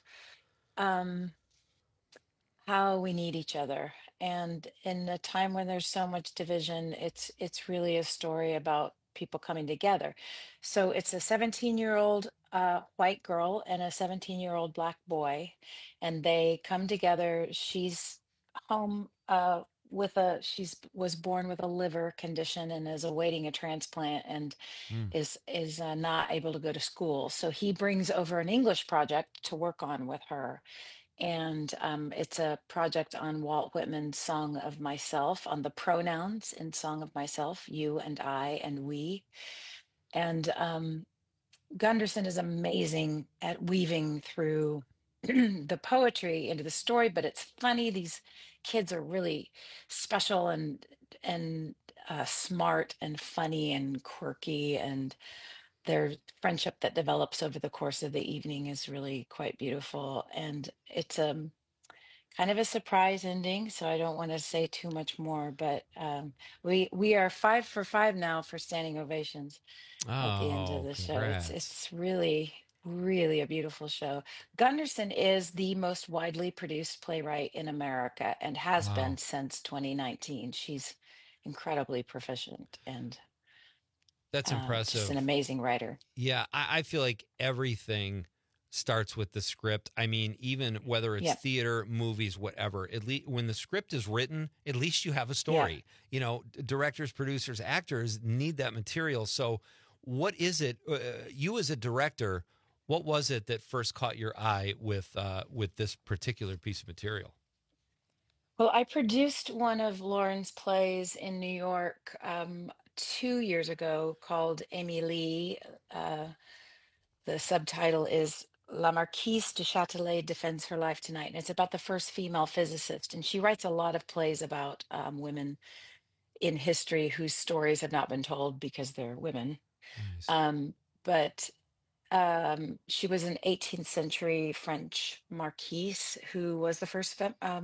how we need each other. And in a time when there's so much division, it's really a story about people coming together. So it's a 17-year-old white girl and a 17-year-old black boy, and they come together. She's home was born with a liver condition and is awaiting a transplant and is not able to go to school. So he brings over an English project to work on with her. And it's a project on Walt Whitman's Song of Myself, on the pronouns in Song of Myself, you and I and we. And Gunderson is amazing at weaving through the poetry into the story, but it's funny. These kids are really special and smart and funny and quirky, and their friendship that develops over the course of the evening is really quite beautiful. And it's kind of a surprise ending, so I don't want to say too much more, but we are 5 for 5 now for standing ovations at the end of the show. It's really, really a beautiful show. Gunderson is the most widely produced playwright in America and has been since 2019. She's incredibly proficient and that's impressive. Just an amazing writer. Yeah, I feel like everything starts with the script. I mean, even whether it's theater, movies, whatever, at least when the script is written, at least you have a story. Yeah. You know, directors, producers, actors need that material. So what is it, you as a director, what was it that first caught your eye with this particular piece of material? Well, I produced one of Lauren's plays in New York 2 years ago called Amy Lee. The subtitle is La Marquise de Châtelet Defends Her Life Tonight. And it's about the first female physicist. And she writes a lot of plays about women in history whose stories have not been told because they're women. Nice. But she was an 18th century French marquise who was the first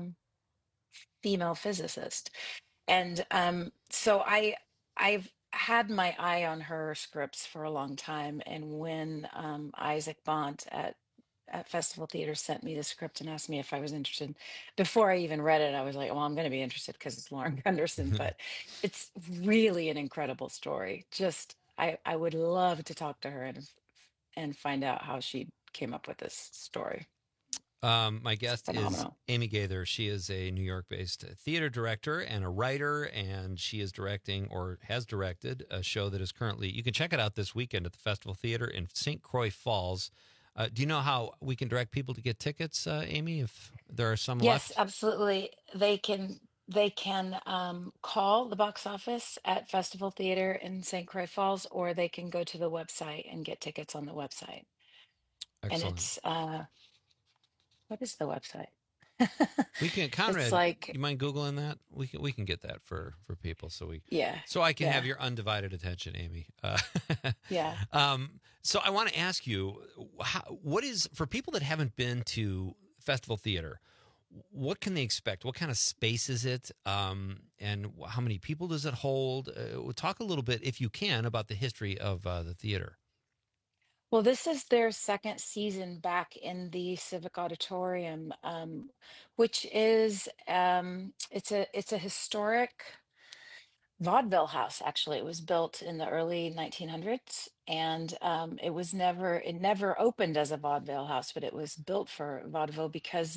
female physicist. And so I've had my eye on her scripts for a long time. And when Isaac Bont at Festival Theater sent me the script and asked me if I was interested, before I even read it, I was like, well, I'm going to be interested because it's Lauren Gunderson. But it's really an incredible story. Just, I would love to talk to her and find out how she came up with this story. My guest is Phenomenal. Amy Gaither. She is a New York-based theater director and a writer, and she is directing or has directed a show that is currently, you can check it out this weekend at the Festival Theater in St. Croix Falls. Do you know how we can direct people to get tickets, Amy, if there are some Yes, left? absolutely. They can call the box office at Festival Theater in St. Croix Falls, or they can go to the website and get tickets on the website. Excellent. And it's what is the website? We can, Conrad. It's like, you mind Googling that? We can get that for people, so I can yeah. have your undivided attention, Amy. Yeah. So I want to ask you, what is, for people that haven't been to Festival Theater, what can they expect? What kind of space is it? And how many people does it hold? Talk a little bit, if you can, about the history of the theater. Well, this is their second season back in the Civic Auditorium, which is it's a historic vaudeville house. Actually, it was built in the early 1900s, and it never opened as a vaudeville house, but it was built for vaudeville because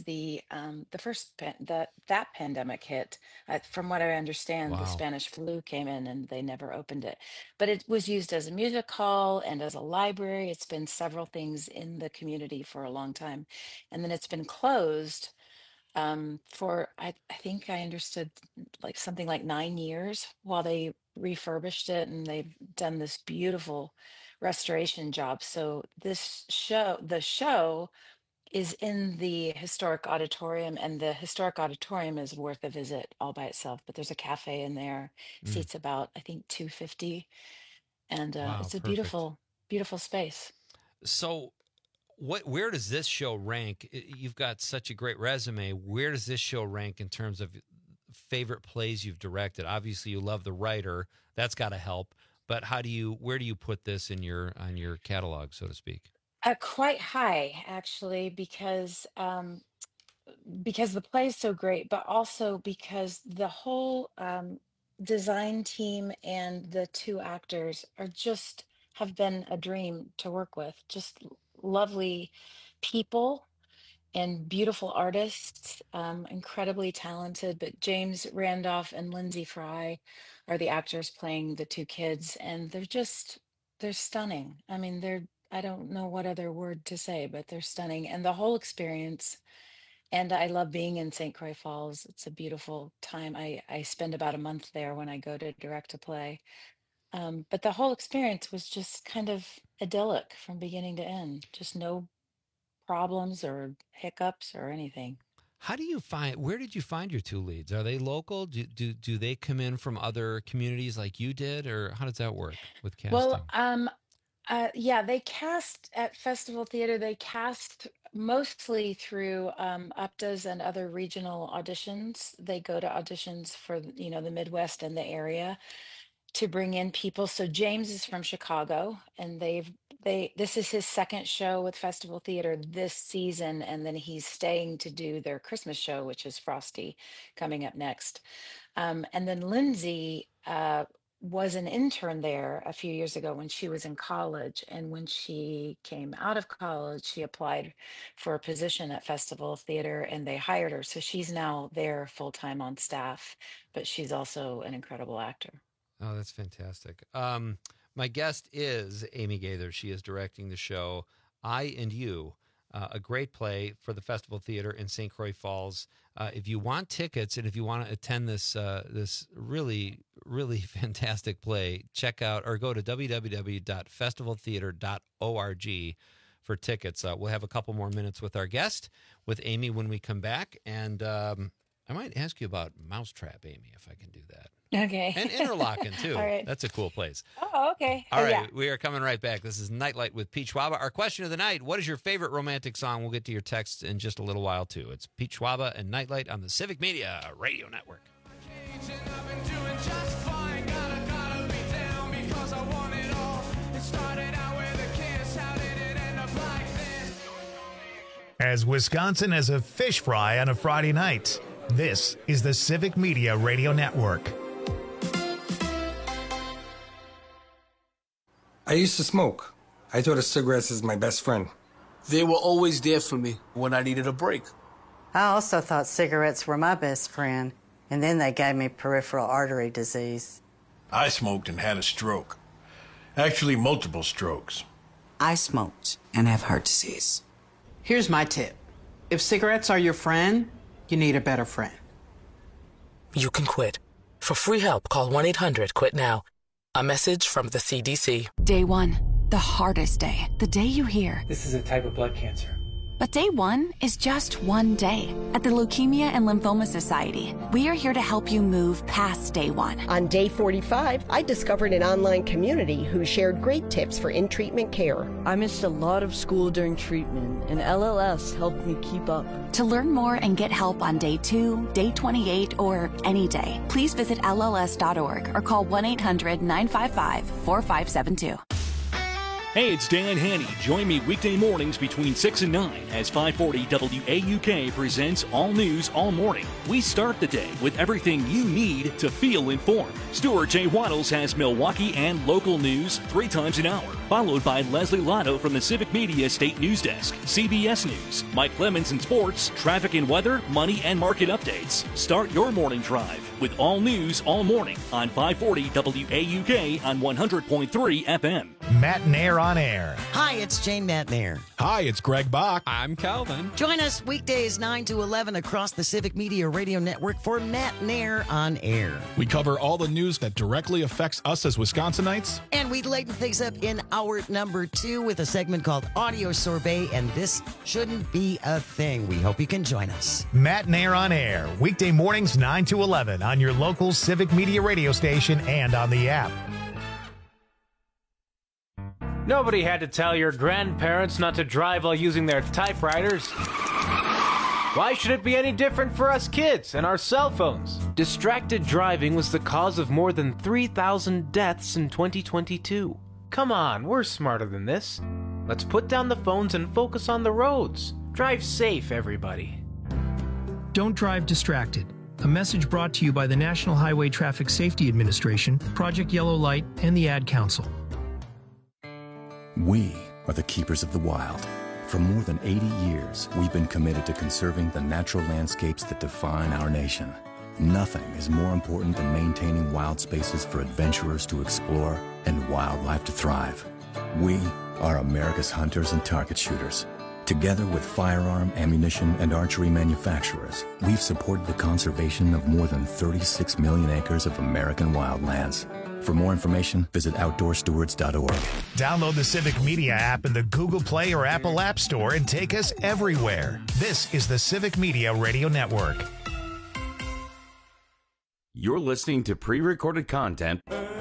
that pandemic hit. From what I understand, Wow. the Spanish flu came in, and they never opened it. But it was used as a music hall and as a library. It's been several things in the community for a long time, and then it's been closed for I think I understood like something like 9 years while they refurbished it, and they've done this beautiful restoration job. So the show is in the historic auditorium, and the historic auditorium is worth a visit all by itself. But there's a cafe in there, seats about I think 250, and Wow, it's a perfect. beautiful, beautiful space. So where does this show rank? You've got such a great resume. Where does this show rank in terms of favorite plays you've directed? Obviously, you love the writer. That's got to help. But where do you put this on your catalog, so to speak? Quite high, actually, because the play is so great, but also because the whole design team and the two actors have been a dream to work with. Just lovely people and beautiful artists, incredibly talented. But James Randolph and Lindsay Fry are the actors playing the two kids, and they're stunning. I mean, I don't know what other word to say, but they're stunning. And the whole experience, and I love being in St. Croix Falls. It's a beautiful time. I spend about a month there when I go to direct a play. But the whole experience was just kind of idyllic from beginning to end. Just no problems or hiccups or anything. Where did you find your two leads? Are they local? Do they come in from other communities like you did, or how does that work with casting? Well, yeah, they cast at Festival Theater. They cast mostly through UPTAs and other regional auditions. They go to auditions for the Midwest and the area to bring in people. So James is from Chicago, and this is his second show with Festival Theater this season, and then he's staying to do their Christmas show, which is Frosty, coming up next. And then Lindsay was an intern there a few years ago when she was in college, and when she came out of college, she applied for a position at Festival Theater, and they hired her. So she's now there full-time on staff, but she's also an incredible actor. Oh, that's fantastic. My guest is Amy Gaither. She is directing the show I and You, a great play for the Festival Theater in St. Croix Falls. If you want tickets and if you want to attend this really, really fantastic play, check out or go to www.festivaltheater.org for tickets. We'll have a couple more minutes with our guest, with Amy, when we come back. And I might ask you about Mousetrap, Amy, if I can do that. Okay. And Interlaken, too. All right. That's a cool place. Oh, okay. All right. Yeah. We are coming right back. This is Nightlight with Pete Schwaba. Our question of the night, what is your favorite romantic song? We'll get to your texts in just a little while, too. It's Pete Schwaba and Nightlight on the Civic Media Radio Network. As Wisconsin as a fish fry on a Friday night, this is the Civic Media Radio Network. I used to smoke. I thought of cigarettes as my best friend. They were always there for me when I needed a break. I also thought cigarettes were my best friend, and then they gave me peripheral artery disease. I smoked and had a stroke. Actually, multiple strokes. I smoked and have heart disease. Here's my tip. If cigarettes are your friend, you need a better friend. You can quit. For free help, call 1-800-QUIT-NOW. A message from the CDC. Day 1, the hardest day. The day you hear, "This is a type of blood cancer." But day 1 is just one day. At the Leukemia and Lymphoma Society, we are here to help you move past day 1. On day 45, I discovered an online community who shared great tips for in-treatment care. I missed a lot of school during treatment, and LLS helped me keep up. To learn more and get help on day 2, day 28, or any day, please visit LLS.org or call 1-800-955-4572. Hey, it's Dan Haney. Join me weekday mornings between 6 and 9 as 540 WAUK presents All News All Morning. We start the day with everything you need to feel informed. Stuart J. Waddles has Milwaukee and local news 3 times an hour, followed by Leslie Lotto from the Civic Media State News Desk, CBS News, Mike Clemens in sports, traffic and weather, money and market updates. Start your morning drive with All News All Morning on 540 WAUK on 100.3 FM. Matt Nair on air. Hi, it's Jane Matnair. Hi, it's Greg Bach. I'm Calvin. Join us weekdays 9 to 11 across the Civic Media Radio Network for Matt Nair on air. We cover all the news that directly affects us as Wisconsinites. And we lighten things up in hour number 2 with a segment called Audio Sorbet, and this shouldn't be a thing. We hope you can join us. Matt Nair on air, weekday mornings 9 to 11 on your local Civic Media radio station and on the app. Nobody had to tell your grandparents not to drive while using their typewriters. Why should it be any different for us kids and our cell phones? Distracted driving was the cause of more than 3,000 deaths in 2022. Come on, we're smarter than this. Let's put down the phones and focus on the roads. Drive safe, everybody. Don't drive distracted. A message brought to you by the National Highway Traffic Safety Administration, Project Yellow Light, and the Ad Council. We are the keepers of the wild. For more than 80 years, we've been committed to conserving the natural landscapes that define our nation. Nothing is more important than maintaining wild spaces for adventurers to explore and wildlife to thrive. We are America's hunters and target shooters. Together with firearm, ammunition, and archery manufacturers, we've supported the conservation of more than 36 million acres of American wildlands. For more information, visit OutdoorStewards.org. Download the Civic Media app in the Google Play or Apple App Store and take us everywhere. This is the Civic Media Radio Network. You're listening to pre-recorded content.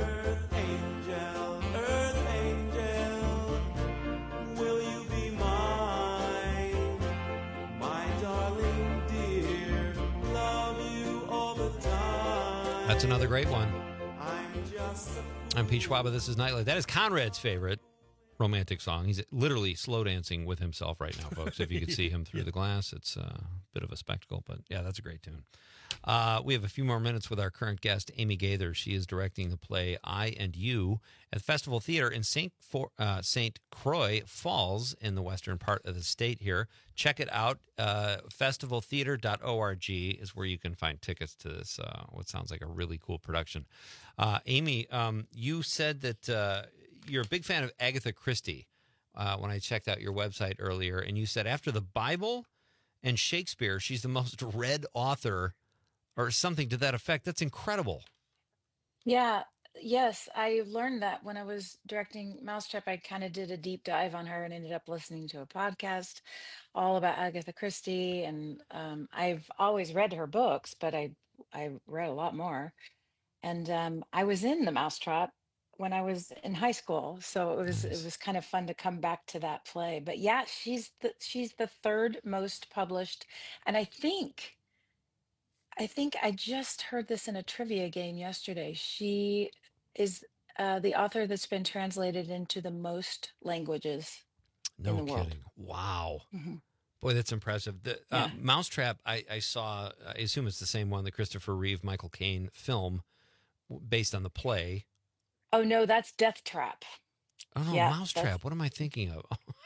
That's another great one. I'm Pete Schwab. This is Nightlight. That is Conrad's favorite romantic song. He's literally slow dancing with himself right now, folks. If you could see him through the glass, it's a bit of a spectacle. But yeah, that's a great tune. We have a few more minutes with our current guest, Amy Gaither. She is directing the play I and You at the Festival Theater in St. Croix Falls in the western part of the state here. Check it out. Festivaltheater.org is where you can find tickets to this, what sounds like a really cool production. Amy, you said that you're a big fan of Agatha Christie when I checked out your website earlier, and you said after the Bible and Shakespeare, she's the most read author or something to that effect. That's incredible. Yeah. Yes, I learned that when I was directing Mousetrap. I kind of did a deep dive on her and ended up listening to a podcast all about Agatha Christie. And I've always read her books, but I read a lot more. And I was in the Mousetrap when I was in high school, so it was kind of fun to come back to that play. But yeah, she's the third most published, and I think I just heard this in a trivia game yesterday. She is the author that's been translated into the most languages in the world. No kidding. Wow. Mm-hmm. Boy, that's impressive. The Mousetrap, I saw, I assume it's the same one, the Christopher Reeve, Michael Caine film based on the play. Oh, no, that's Death Trap. Oh, no, Yeah, Mousetrap. What am I thinking of?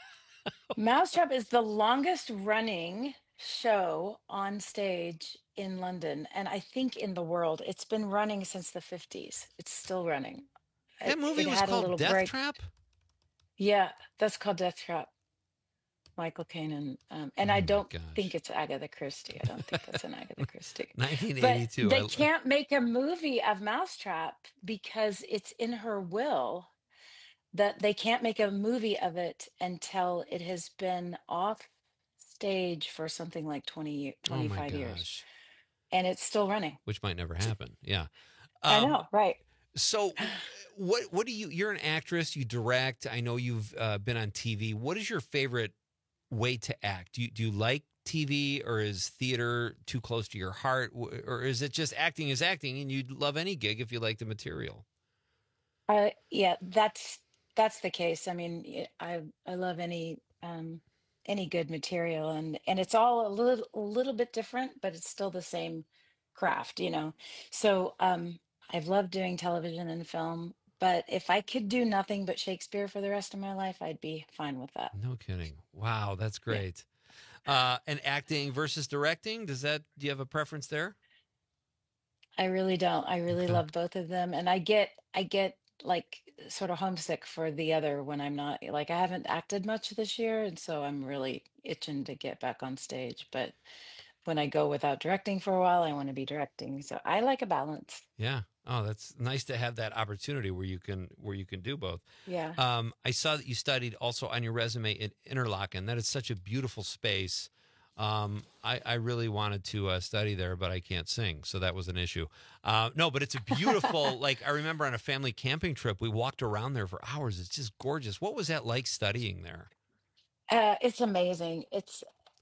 Mousetrap is the longest running show on stage in London, and I think in the world. It's been running since the 50s. It's still running. That movie was had a called little Death break. Trap? Yeah, that's called Death Trap. Michael Caine and I don't think it's Agatha Christie. I don't think that's an Agatha Christie. 1982. But they can't make a movie of Mousetrap because it's in her will that they can't make a movie of it until it has been off stage for something like 25 years. And it's still running. Which might never happen. Yeah. I know, right. So what do you're an actress, you direct. I know you've been on TV. What is your favorite way to act? Do you like TV, or is theater too close to your heart, or is it just acting is acting and you'd love any gig if you like the material? Yeah, that's the case. I mean, I love any good material, and it's all a little bit different, but it's still the same craft, So I've loved doing television and film, but if I could do nothing but Shakespeare for the rest of my life, I'd be fine with that. No kidding. Wow, that's great. Yeah. And acting versus directing, do you have a preference there? I really don't. I really love both of them, and I get like sort of homesick for the other when I'm not, like, I haven't acted much this year, and so I'm really itching to get back on stage. But when I go without directing for a while, I want to be directing. So I like a balance. Yeah. Oh, that's nice to have that opportunity where you can do both. Yeah. I saw that you studied also on your resume in Interlaken. That is such a beautiful space. I really wanted to study there, but I can't sing, so that was an issue. No, but it's a beautiful. Like, I remember on a family camping trip, we walked around there for hours. It's just gorgeous. What was that like studying there? It's amazing. It's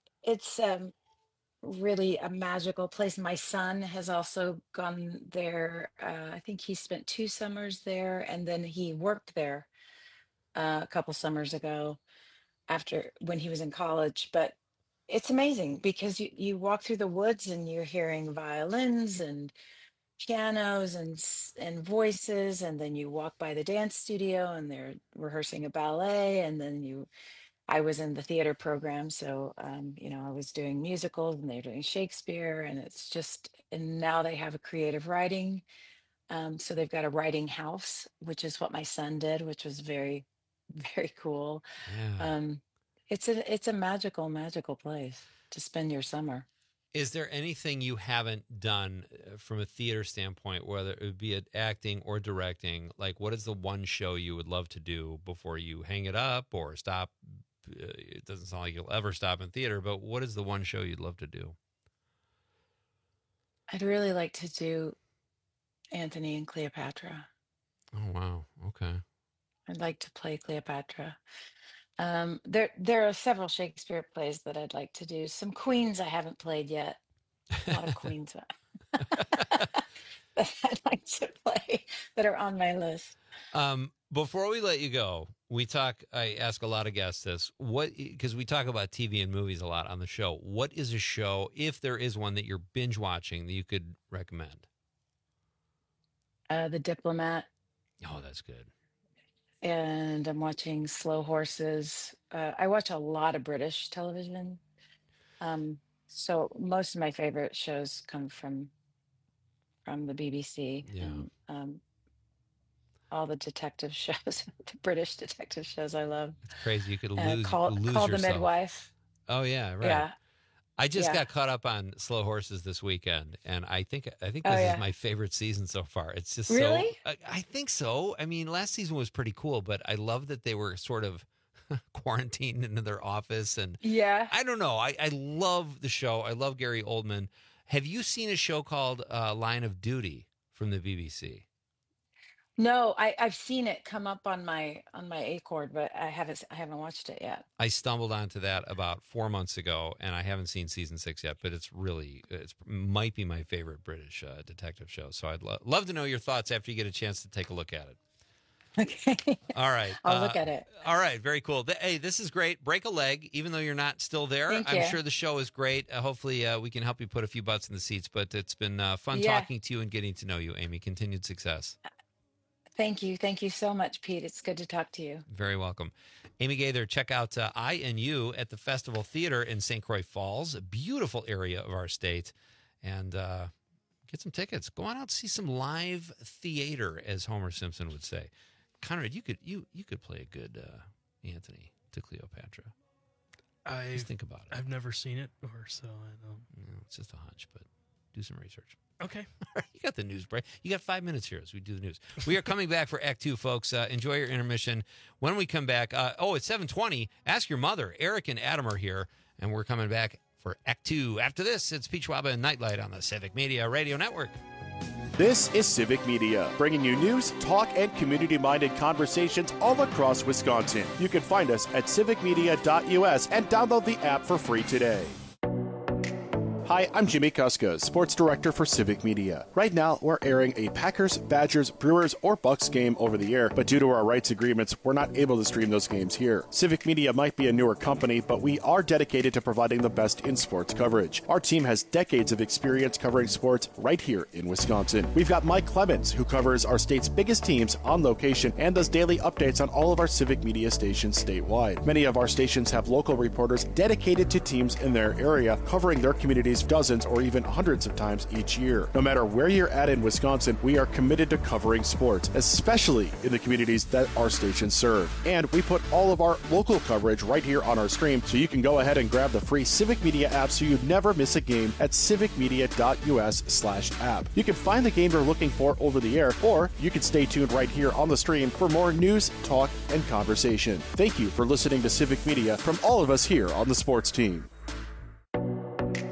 really a magical place. My son has also gone there. I think he spent 2 summers there, and then he worked there a couple summers ago when he was in college. But it's amazing because you walk through the woods and you're hearing violins and pianos and voices, and then you walk by the dance studio and they're rehearsing a ballet, and then I was in the theater program, so I was doing musicals and they're doing Shakespeare, and now they have a creative writing. So they've got a writing house, which is what my son did, which was very, very cool. Yeah. It's a magical, magical place to spend your summer. Is there anything you haven't done from a theater standpoint, whether it would be acting or directing? Like, what is the one show you would love to do before you hang it up or stop? It doesn't sound like you'll ever stop in theater, but what is the one show you'd love to do? I'd really like to do Antony and Cleopatra. Oh, wow. Okay. I'd like to play Cleopatra. There are several Shakespeare plays that I'd like to do. Some queens I haven't played yet. A lot of queens that I'd like to play that are on my list. Before we let you go, I ask a lot of guests this, because we talk about TV and movies a lot on the show. What is a show, if there is one, that you're binge watching that you could recommend? The Diplomat. Oh, that's good. And I'm watching Slow Horses. I watch a lot of British television. So most of my favorite shows come from the BBC. Yeah. And, all the detective shows, the British detective shows I love. It's crazy. You could lose Call yourself. the Midwife. Oh, yeah, right. Yeah. I just got caught up on Slow Horses this weekend, and I think this is my favorite season so far. It's just really? I think so. I mean, last season was pretty cool, but I love that they were sort of quarantined into their office, and I don't know. I love the show. I love Gary Oldman. Have you seen a show called Line of Duty from the BBC? No, I've seen it come up on my Acord, but I haven't watched it yet. I stumbled onto that about 4 months ago, and I haven't seen season 6 yet. But it might be my favorite British detective show. So I'd love to know your thoughts after you get a chance to take a look at it. Okay. All right. I'll look at it. All right. Very cool. Hey, this is great. Break a leg, even though you're not still there. I'm sure the show is great. Hopefully, we can help you put a few butts in the seats. But it's been fun talking to you and getting to know you, Amy. Continued success. Thank you. Thank you so much, Pete. It's good to talk to you. Very welcome. Amy Gaither, check out I and You at the Festival Theater in St. Croix Falls, a beautiful area of our state. And get some tickets. Go on out and see some live theater, as Homer Simpson would say. Conrad, you could play a good Antony to Cleopatra. Just think about it. I've never seen it, or so I don't. No, it's just a hunch, but do some research. Okay. You got the news break. You got 5 minutes here as we do the news. We are coming back for Act 2, folks. Enjoy your intermission. When we come back, it's 7:20. Ask Your Mother. Eric and Adam are here, and we're coming back for Act 2. After this, it's Pete Schwaba and Nightlight on the Civic Media Radio Network. This is Civic Media, bringing you news, talk, and community-minded conversations all across Wisconsin. You can find us at civicmedia.us and download the app for free today. Hi, I'm Jimmy Kuska, Sports Director for Civic Media. Right now, we're airing a Packers, Badgers, Brewers, or Bucks game over the air, but due to our rights agreements, we're not able to stream those games here. Civic Media might be a newer company, but we are dedicated to providing the best in sports coverage. Our team has decades of experience covering sports right here in Wisconsin. We've got Mike Clemens, who covers our state's biggest teams on location and does daily updates on all of our Civic Media stations statewide. Many of our stations have local reporters dedicated to teams in their area, covering their communities dozens or even hundreds of times each year. No matter where you're at in Wisconsin, we are committed to covering sports, especially in the communities that our stations serve. And we put all of our local coverage right here on our stream, so you can go ahead and grab the free Civic Media app so you never miss a game at civicmedia.us/app. You can find the game you're looking for over the air, or you can stay tuned right here on the stream for more news, talk, and conversation. Thank you for listening to Civic Media from all of us here on the sports team.